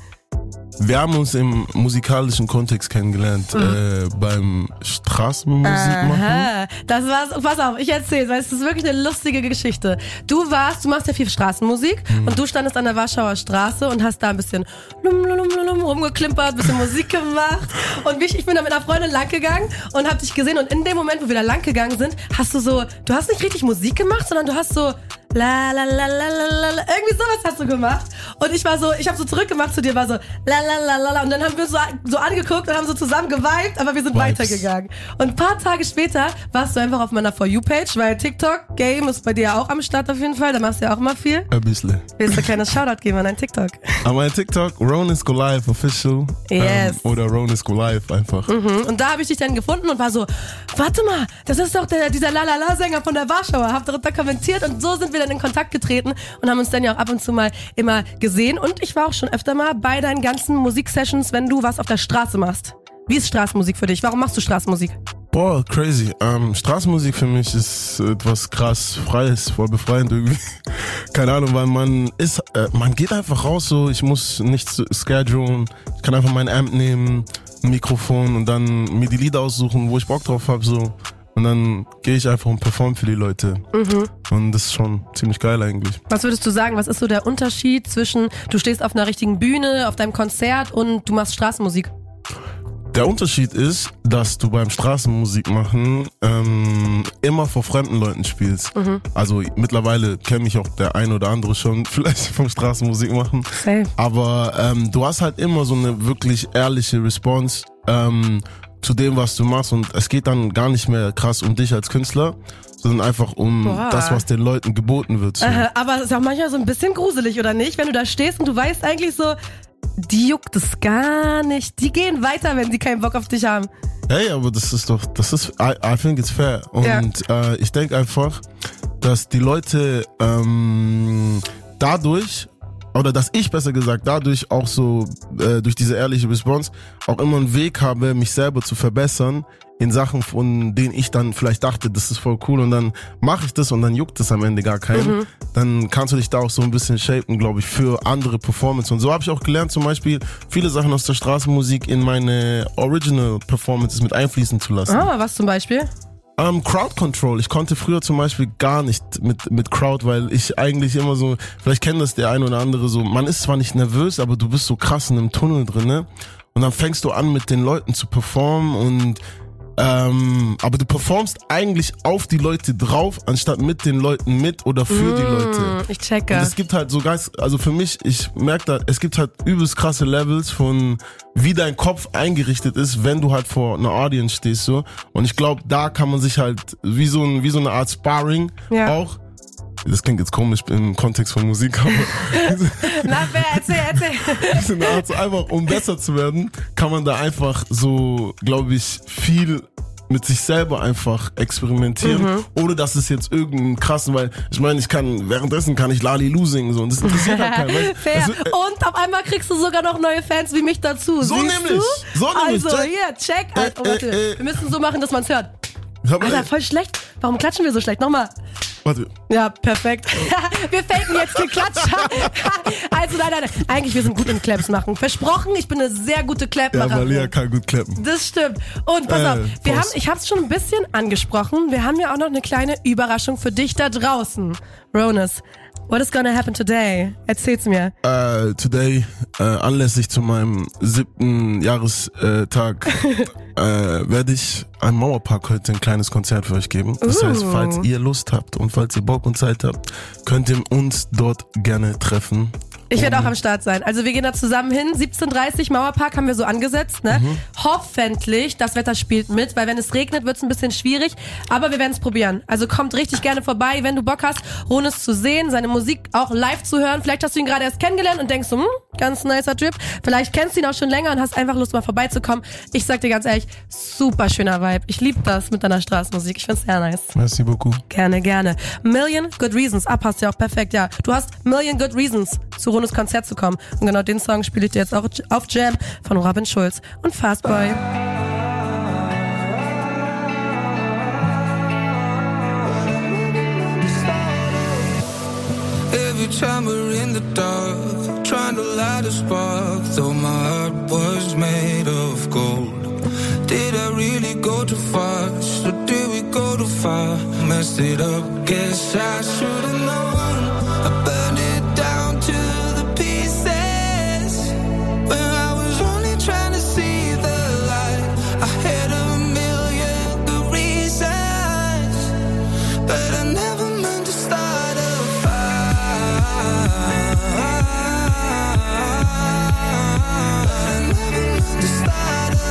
Wir haben uns im musikalischen Kontext kennengelernt, beim Straßenmusik machen. Aha, das war's. Pass auf, ich erzähl's, weil es ist wirklich eine lustige Geschichte. Du machst ja viel Straßenmusik und du standest an der Warschauer Straße und hast da ein bisschen rumgeklimpert, ein bisschen Musik gemacht. Und ich bin da mit einer Freundin lang gegangen und hab dich gesehen und in dem Moment, wo wir da lang gegangen sind, du hast nicht richtig Musik gemacht, sondern du hast so la la la la la la, irgendwie sowas hast du gemacht. Und ich hab so zurückgemacht zu dir, war so la la la la la, und dann haben wir so angeguckt und haben so zusammen geweibt, aber wir sind weitergegangen. Und ein paar Tage später warst du einfach auf meiner For You-Page, weil TikTok-Game ist bei dir auch am Start auf jeden Fall, da machst du ja auch mal viel. Ein bisschen. Willst du ein kleines Shoutout geben an dein TikTok? An mein TikTok, Ronis Go Live Official. Yes. Oder Ronis Go Live einfach. Und da habe ich dich dann gefunden und war so, warte mal, das ist doch dieser La-La-La-Sänger von der Warschauer. Hab darunter kommentiert und so sind wir dann in Kontakt getreten und haben uns dann ja auch ab und zu mal immer gesehen. Und ich war auch schon öfter mal bei deinen ganzen Musiksessions, wenn du was auf der Straße machst. Wie ist Straßenmusik für dich? Warum machst du Straßenmusik? Boah, crazy. Straßenmusik für mich ist etwas krass Freies, voll befreiend irgendwie. Keine Ahnung, weil man geht einfach raus so, ich muss nichts schedulen, ich kann einfach mein Amp nehmen, ein Mikrofon und dann mir die Lieder aussuchen, wo ich Bock drauf habe so. Und dann gehe ich einfach und performe für die Leute. Und das ist schon ziemlich geil eigentlich. Was würdest du sagen, was ist so der Unterschied zwischen, du stehst auf einer richtigen Bühne, auf deinem Konzert und du machst Straßenmusik? Der Unterschied ist, dass du beim Straßenmusik machen immer vor fremden Leuten spielst. Also mittlerweile kenne mich auch der ein oder andere schon vielleicht vom Straßenmusik machen. Safe. Aber du hast halt immer so eine wirklich ehrliche Response zu dem, was du machst, und es geht dann gar nicht mehr krass um dich als Künstler, sondern einfach um das, was den Leuten geboten wird. So. Aber es ist auch manchmal so ein bisschen gruselig, oder nicht? Wenn du da stehst und du weißt eigentlich so, die juckt es gar nicht. Die gehen weiter, wenn sie keinen Bock auf dich haben. Hey, aber I think it's fair. Und ich denke einfach, dass die Leute dadurch, oder dass ich besser gesagt dadurch auch so, durch diese ehrliche Response, auch immer einen Weg habe, mich selber zu verbessern in Sachen, von denen ich dann vielleicht dachte, das ist voll cool, und dann mache ich das und dann juckt es am Ende gar keinen. Dann kannst du dich da auch so ein bisschen shapen, glaube ich, für andere Performances. Und so habe ich auch gelernt, zum Beispiel viele Sachen aus der Straßenmusik in meine Original Performances mit einfließen zu lassen. Was zum Beispiel? Crowd Control. Ich konnte früher zum Beispiel gar nicht mit Crowd, weil ich eigentlich immer so, vielleicht kennt das der eine oder andere so, man ist zwar nicht nervös, aber du bist so krass in einem Tunnel drin, ne? Und dann fängst du an, mit den Leuten zu performen und aber du performst eigentlich auf die Leute drauf, anstatt mit den Leuten mit oder für die Leute. Ich checke. Und es gibt halt so also für mich, ich merke da, es gibt halt übelst krasse Levels von, wie dein Kopf eingerichtet ist, wenn du halt vor einer Audience stehst, so. Und ich glaube, da kann man sich halt, wie so eine Art Sparring auch. Das klingt jetzt komisch im Kontext von Musik, aber erzähl. so eine Art, so einfach, um besser zu werden, kann man da einfach so, glaube ich, viel mit sich selber einfach experimentieren, ohne dass es jetzt irgendeinen krassen, weil ich meine, währenddessen kann ich Lalilu singen, so, und das interessiert halt keinen. Fair. Und auf einmal kriegst du sogar noch neue Fans wie mich dazu. So nämlich. Also, hier, check. Warte. Wir müssen so machen, dass man es hört. Alter, voll schlecht. Warum klatschen wir so schlecht? Nochmal. Warte. Ja, perfekt. Wir faken jetzt den Klatscher. Also nein. Eigentlich, wir sind gut im Claps machen. Versprochen, ich bin eine sehr gute Clapmacherin. Ja, Malia kann gut clappen. Das stimmt. Und pass auf, ich hab's schon ein bisschen angesprochen. Wir haben ja auch noch eine kleine Überraschung für dich da draußen. Ronis, what is gonna happen today? Erzähl's mir. Today, anlässlich zu meinem 7. Jahrestag, werde ich am Mauerpark heute ein kleines Konzert für euch geben. Das heißt, falls ihr Lust habt und falls ihr Bock und Zeit habt, könnt ihr uns dort gerne treffen. Ich werde auch am Start sein. Also wir gehen da zusammen hin. 17:30 Mauerpark haben wir so angesetzt. Ne? Hoffentlich, das Wetter spielt mit, weil wenn es regnet, wird es ein bisschen schwierig. Aber wir werden es probieren. Also kommt richtig gerne vorbei, wenn du Bock hast, Ronis zu sehen, seine Musik auch live zu hören. Vielleicht hast du ihn gerade erst kennengelernt und denkst so, ganz nicer Trip. Vielleicht kennst du ihn auch schon länger und hast einfach Lust, mal vorbeizukommen. Ich sag dir ganz ehrlich, super schöner Vibe. Ich liebe das mit deiner Straßenmusik. Ich find's sehr nice. Merci beaucoup. Gerne, gerne. Million Good Reasons. Passt ja auch perfekt, ja. Du hast Million Good Reasons, zu Ronis Konzert zu kommen. Und genau den Song spiele ich dir jetzt auch auf Jam von Robin Schulz und Fastboy. Every time we're in the dark, trying to light a spark, though my heart was made of gold. Did I really go too fast, or did we go too far? Messed it up, guess I should've known. I burned it down to the pieces, when I was only trying to see the light. I had a million good reasons, but I never meant to start a fire. I never meant to start a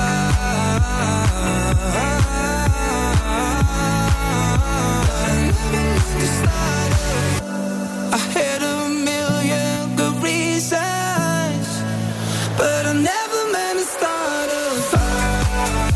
I had a million good reasons, but I never meant to start a fire.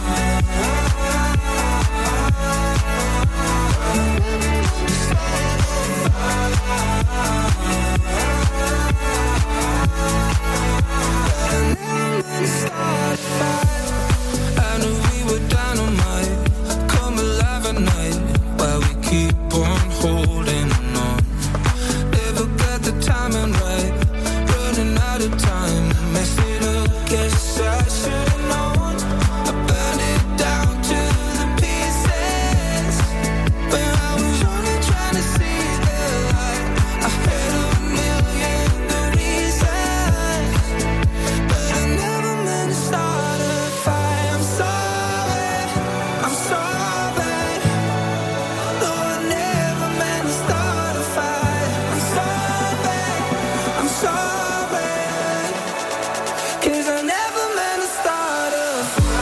I knew we were dynamite, come alive at night, while we keep on holding on. Never got the timing right, running out of time, messed it up, guess I should've known. I burned it down to the pieces, when I was only trying to see the light. I had a million good reasons, but I never meant to start a fight. I'm sorry, I'm sorry. No, I never meant to start a fight. I'm sorry, I'm sorry. 'Cause I never meant to start a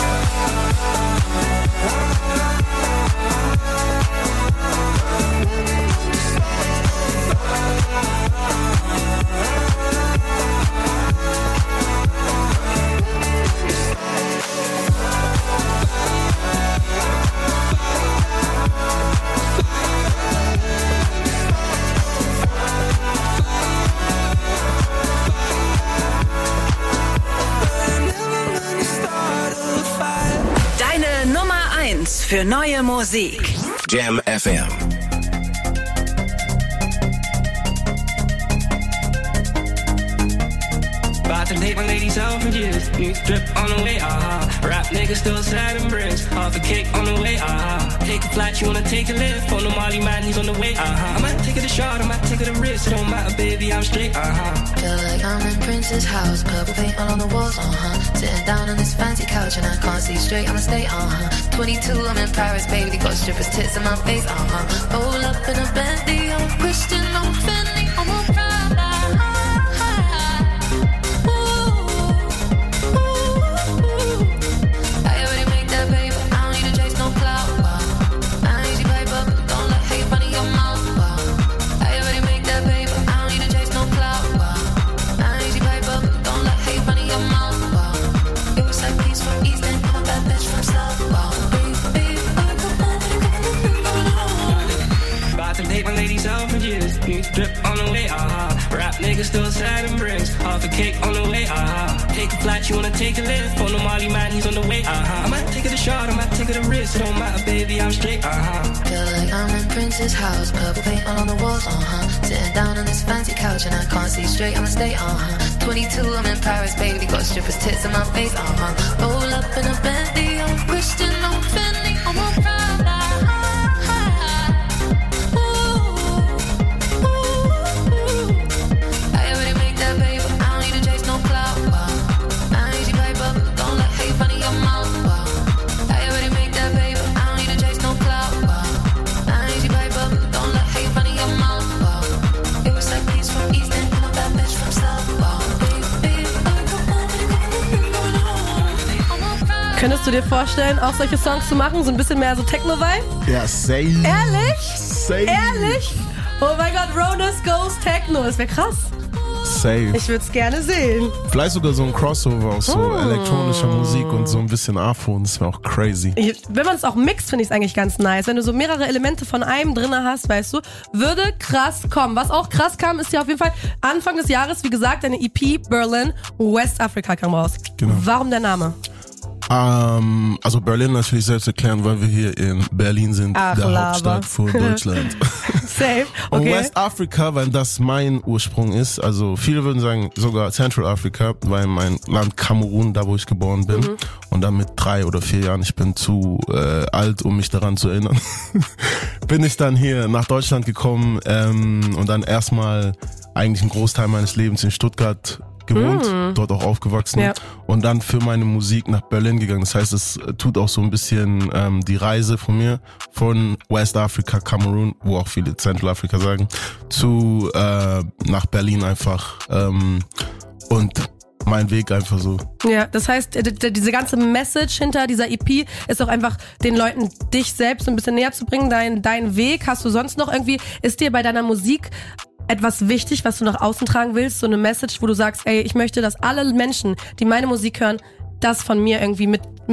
Deine Nummer 1 für neue Musik. Jam FM. About to take my ladies out for years. New drip on the way, Rap niggas still sad and bricks. Half a cake on the way, Take a flight, you wanna take a lift. On the Molly man, he's on the way, I might take it a shot, I might take it a risk. It don't matter, baby, I'm straight, Feel like I'm in Prince's house, purple paint all on the walls, Sitting down on this fancy couch and I can't see straight, I'ma stay, 22, I'm in Paris, baby, they got strippers' tits in my face, Roll up in a Bentley, I'm a Christian, I'm a Fendi, I'm a Prada. I already made that paper, I don't need to chase no clout, I ain't easy paper, don't let hate run in your mouth, I already made that paper, I don't need to chase no clout, I ain't easy paper, don't let hate run in your mouth, it was like peace from East End, I'm a bad bitch from South, About to take my ladies out for years. New drip on the way, Rap niggas still sad and bricks. Half a cake on the way, Take a flight, you wanna take a lift. On the Molly man, he's on the way, I might take it a shot, I might take it a risk. It don't matter, baby, I'm straight, Feel like I'm in Prince's house, purple paint all on the walls, Sitting down on this fancy couch and I can't see straight, I'ma stay, 22, I'm in Paris, baby, they got strippers' tits in my face, Roll up in a Bentley, I'm a Christian, I'm a Fendi, I'm a Prada. I already made that paper, I don't need to chase no clout, I ain't easy paper, don't let hate run in your mouth, I already made that paper, I don't need to chase no clout, I ain't easy paper, don't let hate run in your mouth, it was like peace from East End, I'm a bad Könntest du dir vorstellen, auch solche Songs zu machen? So ein bisschen mehr so Techno-Vibe? Ja, safe. Ehrlich? Safe. Ehrlich? Oh mein Gott, Ronas Goes Techno. Das wäre krass. Safe. Ich würde es gerne sehen. Vielleicht sogar so ein Crossover aus so elektronischer Musik und so ein bisschen Afro. Das wäre auch crazy. Wenn man es auch mixt, finde ich es eigentlich ganz nice. Wenn du so mehrere Elemente von einem drin hast, weißt du, würde krass kommen. Was auch krass kam, ist ja auf jeden Fall Anfang des Jahres, wie gesagt, deine EP Berlin West Africa kam raus. Genau. Warum der Name? Also Berlin natürlich selbst erklären, weil wir hier in Berlin sind, der Hauptstadt von Deutschland. Safe, okay. Und West Africa, weil das mein Ursprung ist, also viele würden sagen sogar Central Africa, weil mein Land Kamerun, da wo ich geboren bin, und dann mit 3 oder 4 Jahren, ich bin zu alt, um mich daran zu erinnern, bin ich dann hier nach Deutschland gekommen und dann erstmal eigentlich einen Großteil meines Lebens in Stuttgart gewohnt, dort auch aufgewachsen und dann für meine Musik nach Berlin gegangen. Das heißt, es tut auch so ein bisschen die Reise von mir von West Africa, Kamerun, wo auch viele Central Africa sagen, zu nach Berlin einfach und mein Weg einfach so. Ja, das heißt, diese ganze Message hinter dieser EP ist auch einfach den Leuten dich selbst ein bisschen näher zu bringen, dein Weg. Hast du sonst noch irgendwie, ist dir bei deiner Musik etwas wichtig, was du nach außen tragen willst? So eine Message, wo du sagst, ey, ich möchte, dass alle Menschen, die meine Musik hören, das von mir irgendwie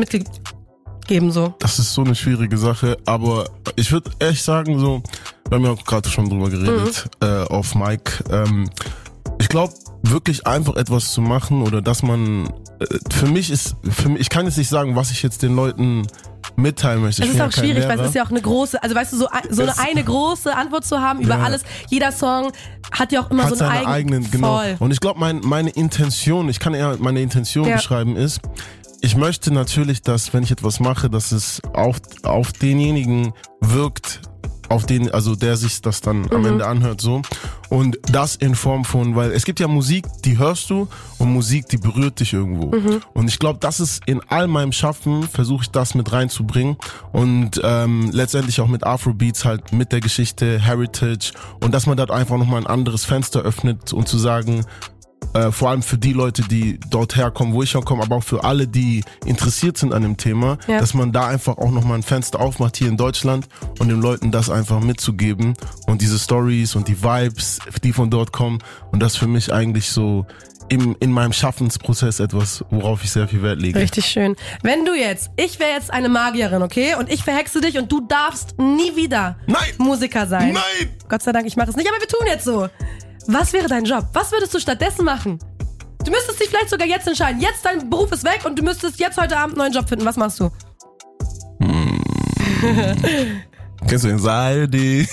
mitgeben, so. Das ist so eine schwierige Sache, aber ich würde echt sagen, so, wir haben ja auch gerade schon drüber geredet, auf Mic, ich glaube, wirklich einfach etwas zu machen oder dass man, für mich, ich kann jetzt nicht sagen, was ich jetzt den Leuten mitteilen möchte. Es ist auch schwierig, weil es ist ja auch eine große, also weißt du, so eine große Antwort zu haben über alles. Jeder Song hat ja auch immer so einen eigenen genau. Und ich glaube, meine Intention, ich kann eher meine Intention beschreiben, ist, ich möchte natürlich, dass, wenn ich etwas mache, dass es auf denjenigen wirkt, auf den, also der sich das dann am Ende anhört, so. Und das in Form von, weil es gibt ja Musik, die hörst du und Musik, die berührt dich irgendwo. Und ich glaube, das ist in all meinem Schaffen, versuche ich das mit reinzubringen und letztendlich auch mit Afrobeats halt, mit der Geschichte, Heritage und dass man dort einfach nochmal ein anderes Fenster öffnet und zu sagen, vor allem für die Leute, die dort herkommen, wo ich herkomme, aber auch für alle, die interessiert sind an dem Thema, dass man da einfach auch nochmal ein Fenster aufmacht hier in Deutschland und den Leuten das einfach mitzugeben und diese Stories und die Vibes, die von dort kommen und das für mich eigentlich so in meinem Schaffensprozess etwas, worauf ich sehr viel Wert lege. Richtig schön. Wenn du jetzt, ich wäre jetzt eine Magierin, okay? Und ich verhexe dich und du darfst nie wieder Musiker sein. Nein! Gott sei Dank, ich mache es nicht, aber wir tun jetzt so. Was wäre dein Job? Was würdest du stattdessen machen? Du müsstest dich vielleicht sogar jetzt entscheiden. Jetzt, dein Beruf ist weg und du müsstest jetzt heute Abend einen neuen Job finden. Was machst du? Kennst du den Saldi?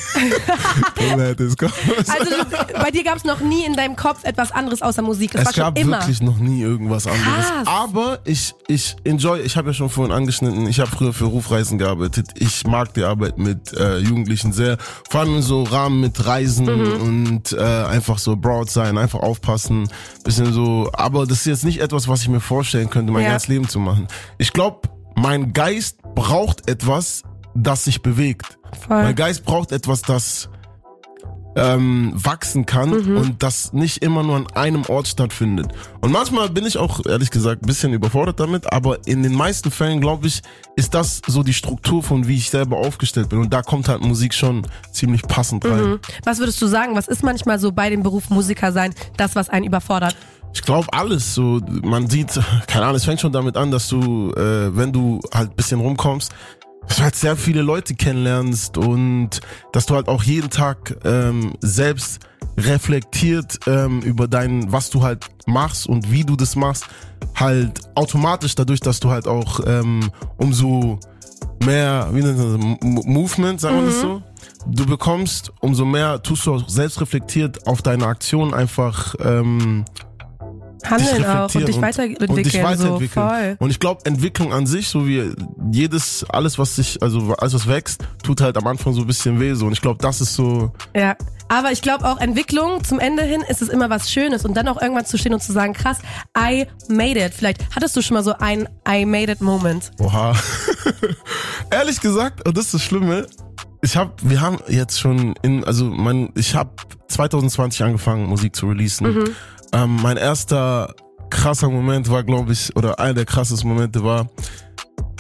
Also bei dir gab es noch nie in deinem Kopf etwas anderes außer Musik. Es gab wirklich noch nie irgendwas anderes. Krass. Aber ich habe ja schon vorhin angeschnitten, ich habe früher für Rufreisen gearbeitet. Ich mag die Arbeit mit Jugendlichen sehr. Vor allem in so Rahmen mit Reisen und einfach so broad sein, einfach aufpassen. Bisschen so, aber das ist jetzt nicht etwas, was ich mir vorstellen könnte, mein ganzes Leben zu machen. Ich glaube, mein Geist braucht etwas, das sich bewegt. Voll. Mein Geist braucht etwas, das wachsen kann und das nicht immer nur an einem Ort stattfindet. Und manchmal bin ich auch, ehrlich gesagt, ein bisschen überfordert damit, aber in den meisten Fällen, glaube ich, ist das so die Struktur von wie ich selber aufgestellt bin und da kommt halt Musik schon ziemlich passend rein. Was würdest du sagen, was ist manchmal so bei dem Beruf Musiker sein, das, was einen überfordert? Ich glaube alles, so man sieht, keine Ahnung, es fängt schon damit an, dass du, wenn du halt ein bisschen rumkommst, dass du halt sehr viele Leute kennenlernst und dass du halt auch jeden Tag selbst reflektiert über was du halt machst und wie du das machst, halt automatisch dadurch, dass du halt auch umso mehr, wie nennt man das, Movement, sagen wir das so, du bekommst, umso mehr tust du auch selbst reflektiert auf deine Aktion einfach handeln auch und dich weiterentwickeln. So, voll. Und ich glaube, Entwicklung an sich, so wie alles was wächst, tut halt am Anfang so ein bisschen weh. So. Und ich glaube, das ist so. Ja. Aber ich glaube auch, Entwicklung zum Ende hin ist es immer was Schönes und dann auch irgendwann zu stehen und zu sagen, krass, I made it. Vielleicht hattest du schon mal so ein I made it Moment. Oha. Ehrlich gesagt, und das ist das Schlimme, wir haben jetzt schon ich habe 2020 angefangen, Musik zu releasen. Mein erster krasser Moment war, glaube ich, oder einer der krassesten Momente war,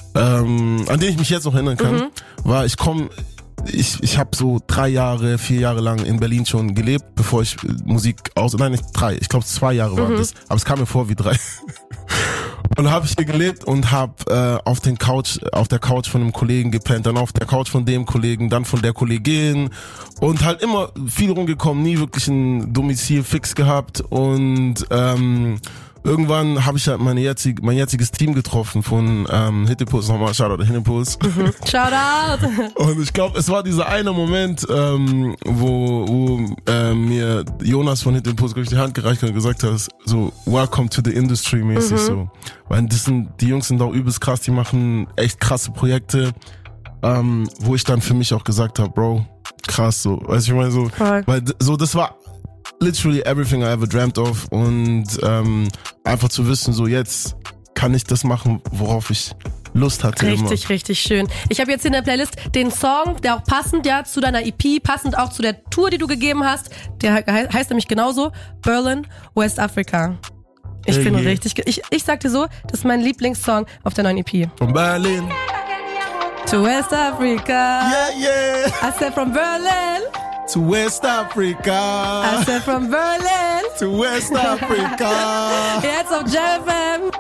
an den ich mich jetzt noch erinnern kann, war, ich habe so 4 Jahre lang in Berlin schon gelebt, bevor ich Musik nein, nicht 3, ich glaube 2 Jahre waren das, aber es kam mir vor wie 3. Und da habe ich hier gelebt und habe auf der Couch von einem Kollegen gepennt, dann auf der Couch von dem Kollegen, dann von der Kollegin und halt immer viel rumgekommen, nie wirklich ein Domizil fix gehabt und irgendwann habe ich halt mein jetziges Team getroffen von Hitimpuls, nochmal Shoutout Hittimpuls. Shoutout! Und ich glaube, es war dieser eine Moment, wo mir Jonas von Hittimpuls die Hand gereicht hat und gesagt hat, so Welcome to the Industry mäßig so. Weil die Jungs sind auch übelst krass, die machen echt krasse Projekte, wo ich dann für mich auch gesagt habe, Bro, krass so, weißt du, ich meine so, weil so das war literally everything I ever dreamt of und einfach zu wissen, so jetzt kann ich das machen, worauf ich Lust hatte. Richtig schön. Ich habe jetzt hier in der Playlist den Song, der auch passend zu deiner EP, passend auch zu der Tour, die du gegeben hast, der heißt nämlich genauso, Berlin, West Africa. Ich finde richtig, ich sag dir so, das ist mein Lieblingssong auf der neuen EP. From Berlin to West Africa. Yeah. I said from Berlin to West Africa. I said from Berlin to West Africa. Jetzt auf JFM.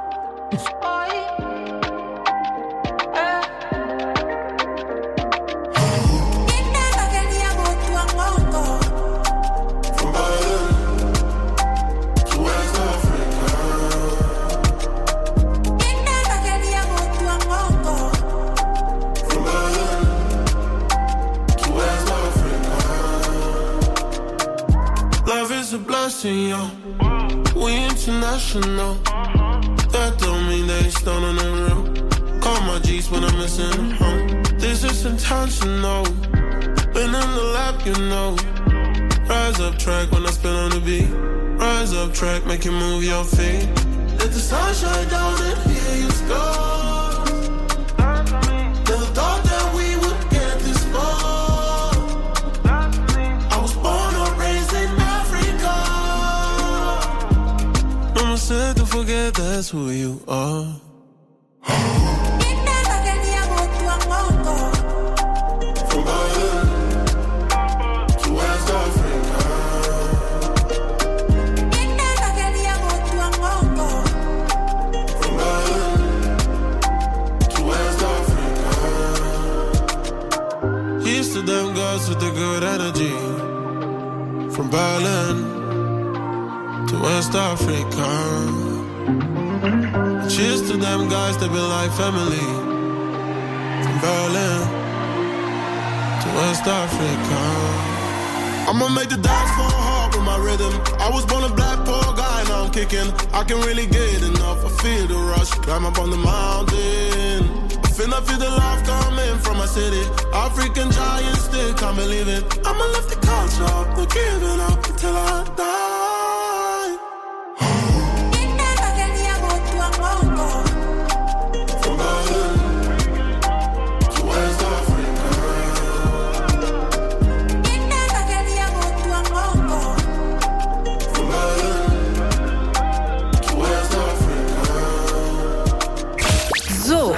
It's a blessing, yo. We international. That don't mean they ain't stoned on the real. Call my G's when I'm missing home. This is intentional. Been in the lab, you know. Rise up track when I spin on the beat. Rise up track, make you move your feet. Let the sun shine down and here you go. Never thought that we would get this far. I was born or raised in Africa. Mama said to forget that's who you are. From Berlin to West Africa. From Berlin to West Africa. Here's to them girls with the good energy. From Berlin to West Africa. Cheers to them guys that be like family. From Berlin to West Africa. I'ma make the dance floor hard with my rhythm. I was born a black poor guy, now I'm kicking. I can really get enough, I feel the rush. Climb up on the mountain. I feel the love coming from my city. African giants still can't believe it. I'ma lift the culture up, no giving up until I die. From Berlin to West Africa. From Berlin to West Africa. So.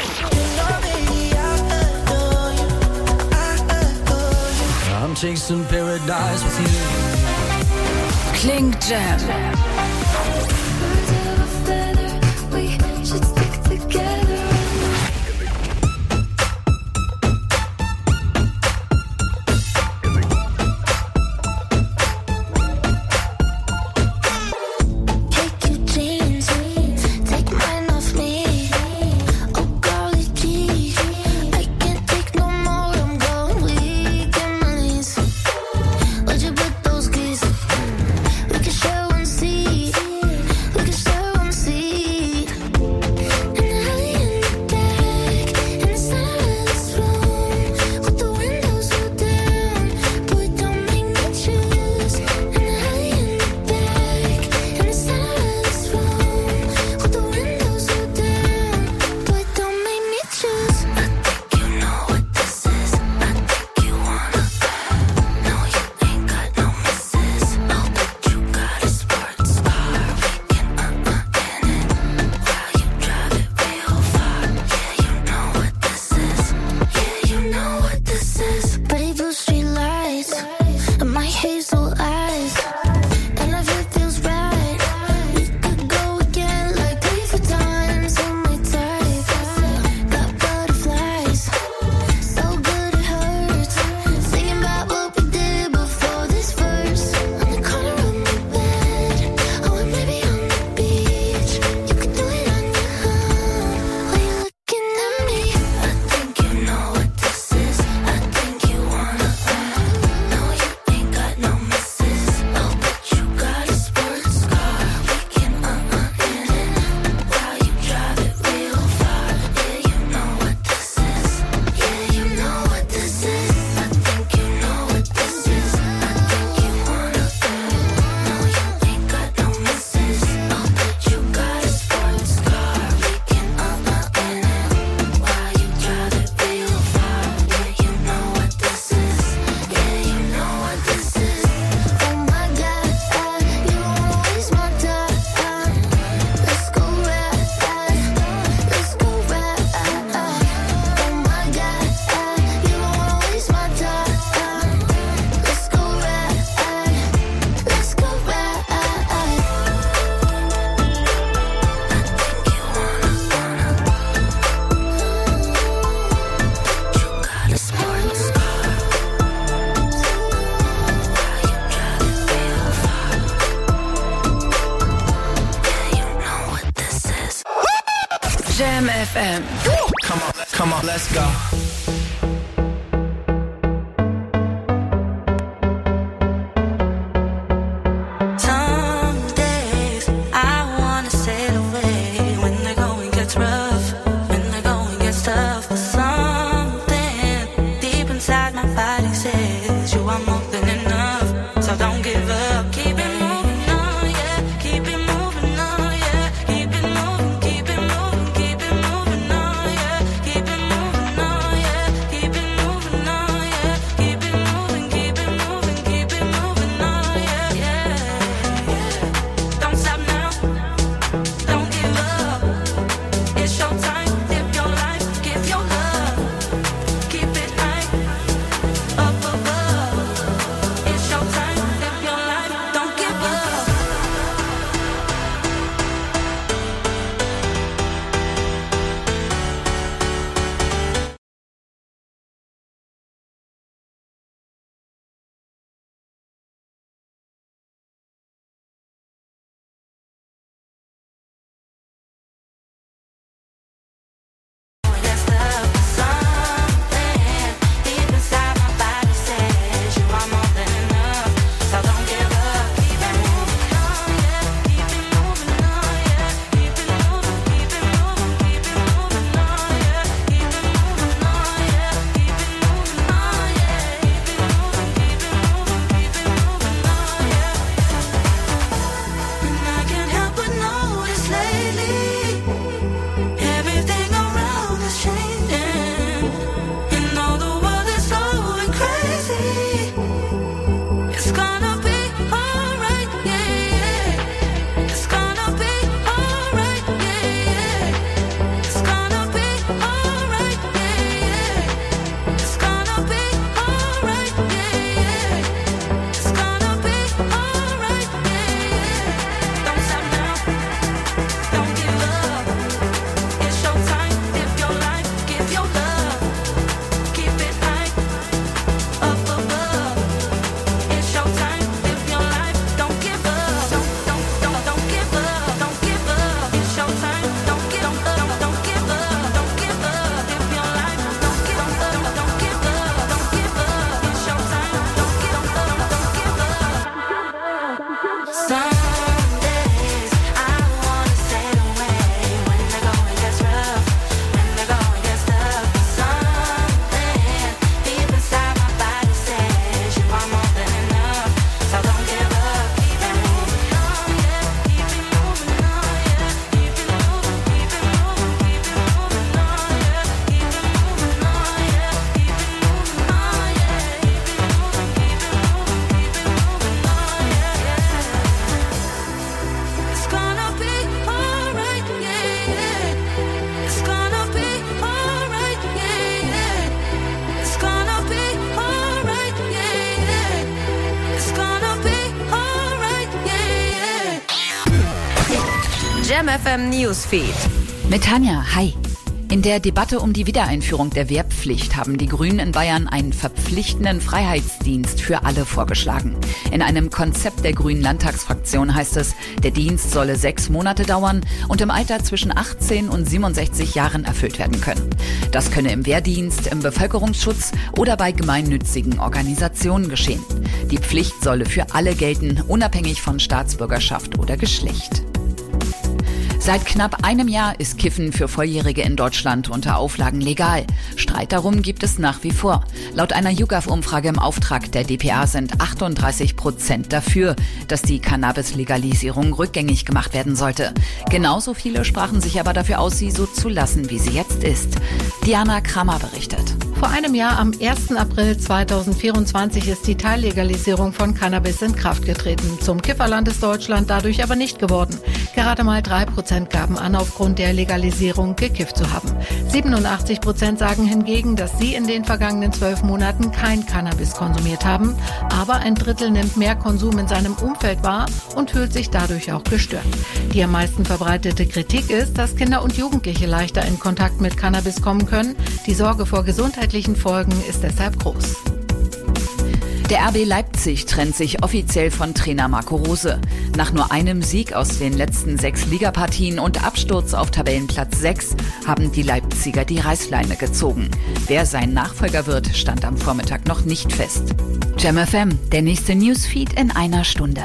I'm chasing paradise with you. Klingt Jam. Jam FM. Come on, let's go. Jam FM Newsfeed. Mit Tanja, hi. In der Debatte um die Wiedereinführung der Wehrpflicht haben die Grünen in Bayern einen verpflichtenden Freiheitsdienst für alle vorgeschlagen. In einem Konzept der Grünen Landtagsfraktion heißt es, der Dienst solle 6 Monate dauern und im Alter zwischen 18 und 67 Jahren erfüllt werden können. Das könne im Wehrdienst, im Bevölkerungsschutz oder bei gemeinnützigen Organisationen geschehen. Die Pflicht solle für alle gelten, unabhängig von Staatsbürgerschaft oder Geschlecht. Seit knapp einem Jahr ist Kiffen für Volljährige in Deutschland unter Auflagen legal. Streit darum gibt es nach wie vor. Laut einer YouGov-Umfrage im Auftrag der dpa sind 38% dafür, dass die Cannabis-Legalisierung rückgängig gemacht werden sollte. Genauso viele sprachen sich aber dafür aus, sie so zu lassen, wie sie jetzt ist. Diana Kramer berichtet. Vor einem Jahr, am 1. April 2024, ist die Teillegalisierung von Cannabis in Kraft getreten. Zum Kifferland ist Deutschland dadurch aber nicht geworden. Gerade mal 3% gaben an, aufgrund der Legalisierung gekifft zu haben. 87% sagen hingegen, dass sie in den vergangenen 12 Monaten kein Cannabis konsumiert haben. Aber ein Drittel nimmt mehr Konsum in seinem Umfeld wahr und fühlt sich dadurch auch gestört. Die am meisten verbreitete Kritik ist, dass Kinder und Jugendliche leichter in Kontakt mit Cannabis kommen können. Die Sorge vor gesundheitlichen Folgen ist deshalb groß. Der RB Leipzig trennt sich offiziell von Trainer Marco Rose. Nach nur einem Sieg aus den letzten 6 Ligapartien und Absturz auf Tabellenplatz 6 haben die Leipziger die Reißleine gezogen. Wer sein Nachfolger wird, stand am Vormittag noch nicht fest. Jam FM, der nächste Newsfeed in einer Stunde.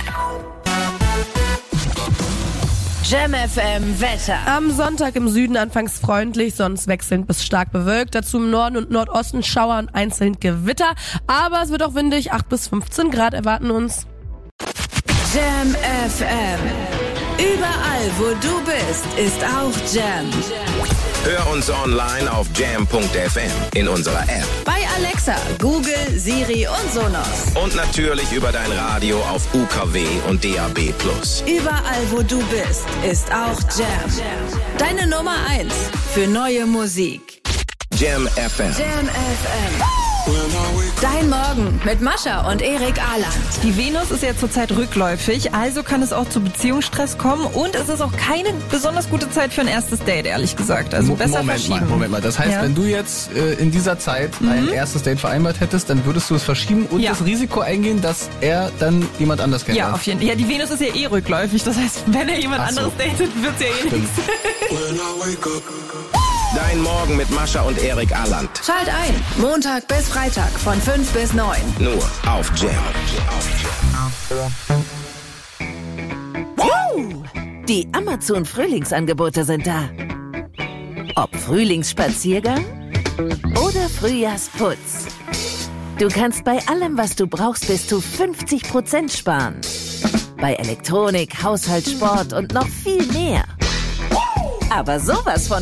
Jam FM Wetter. Am Sonntag im Süden anfangs freundlich, sonst wechselnd bis stark bewölkt. Dazu im Norden und Nordosten Schauer und einzeln Gewitter. Aber es wird auch windig, 8 bis 15 Grad erwarten uns. Jam FM. Überall, wo du bist, ist auch Jam. Hör uns online auf jam.fm in unserer App. Bei Alexa, Google, Siri und Sonos. Und natürlich über dein Radio auf UKW und DAB+. Überall, wo du bist, ist auch Jam. Deine Nummer 1 für neue Musik. Jam FM. Jam FM. Dein Morgen mit Mascha und Erik Ahland. Die Venus ist ja zurzeit rückläufig, also kann es auch zu Beziehungsstress kommen und es ist auch keine besonders gute Zeit für ein erstes Date, ehrlich gesagt. Also besser verschieben. Moment mal. Das heißt, wenn du jetzt in dieser Zeit ein erstes Date vereinbart hättest, dann würdest du es verschieben und das Risiko eingehen, dass er dann jemand anders kennenlernt. Ja, auf jeden Fall. Ja, die Venus ist ja eh rückläufig, das heißt, wenn er jemand anderes datet, wird's ja eh nichts. Dein Morgen mit Mascha und Erik Ahland. Schalt ein, Montag bis Freitag von 5 bis 9. Nur auf Jam. Die Amazon-Frühlingsangebote sind da. Ob Frühlingsspaziergang oder Frühjahrsputz. Du kannst bei allem, was du brauchst, bis zu 50% sparen. Bei Elektronik, Haushalt, Sport und noch viel mehr. Aber sowas von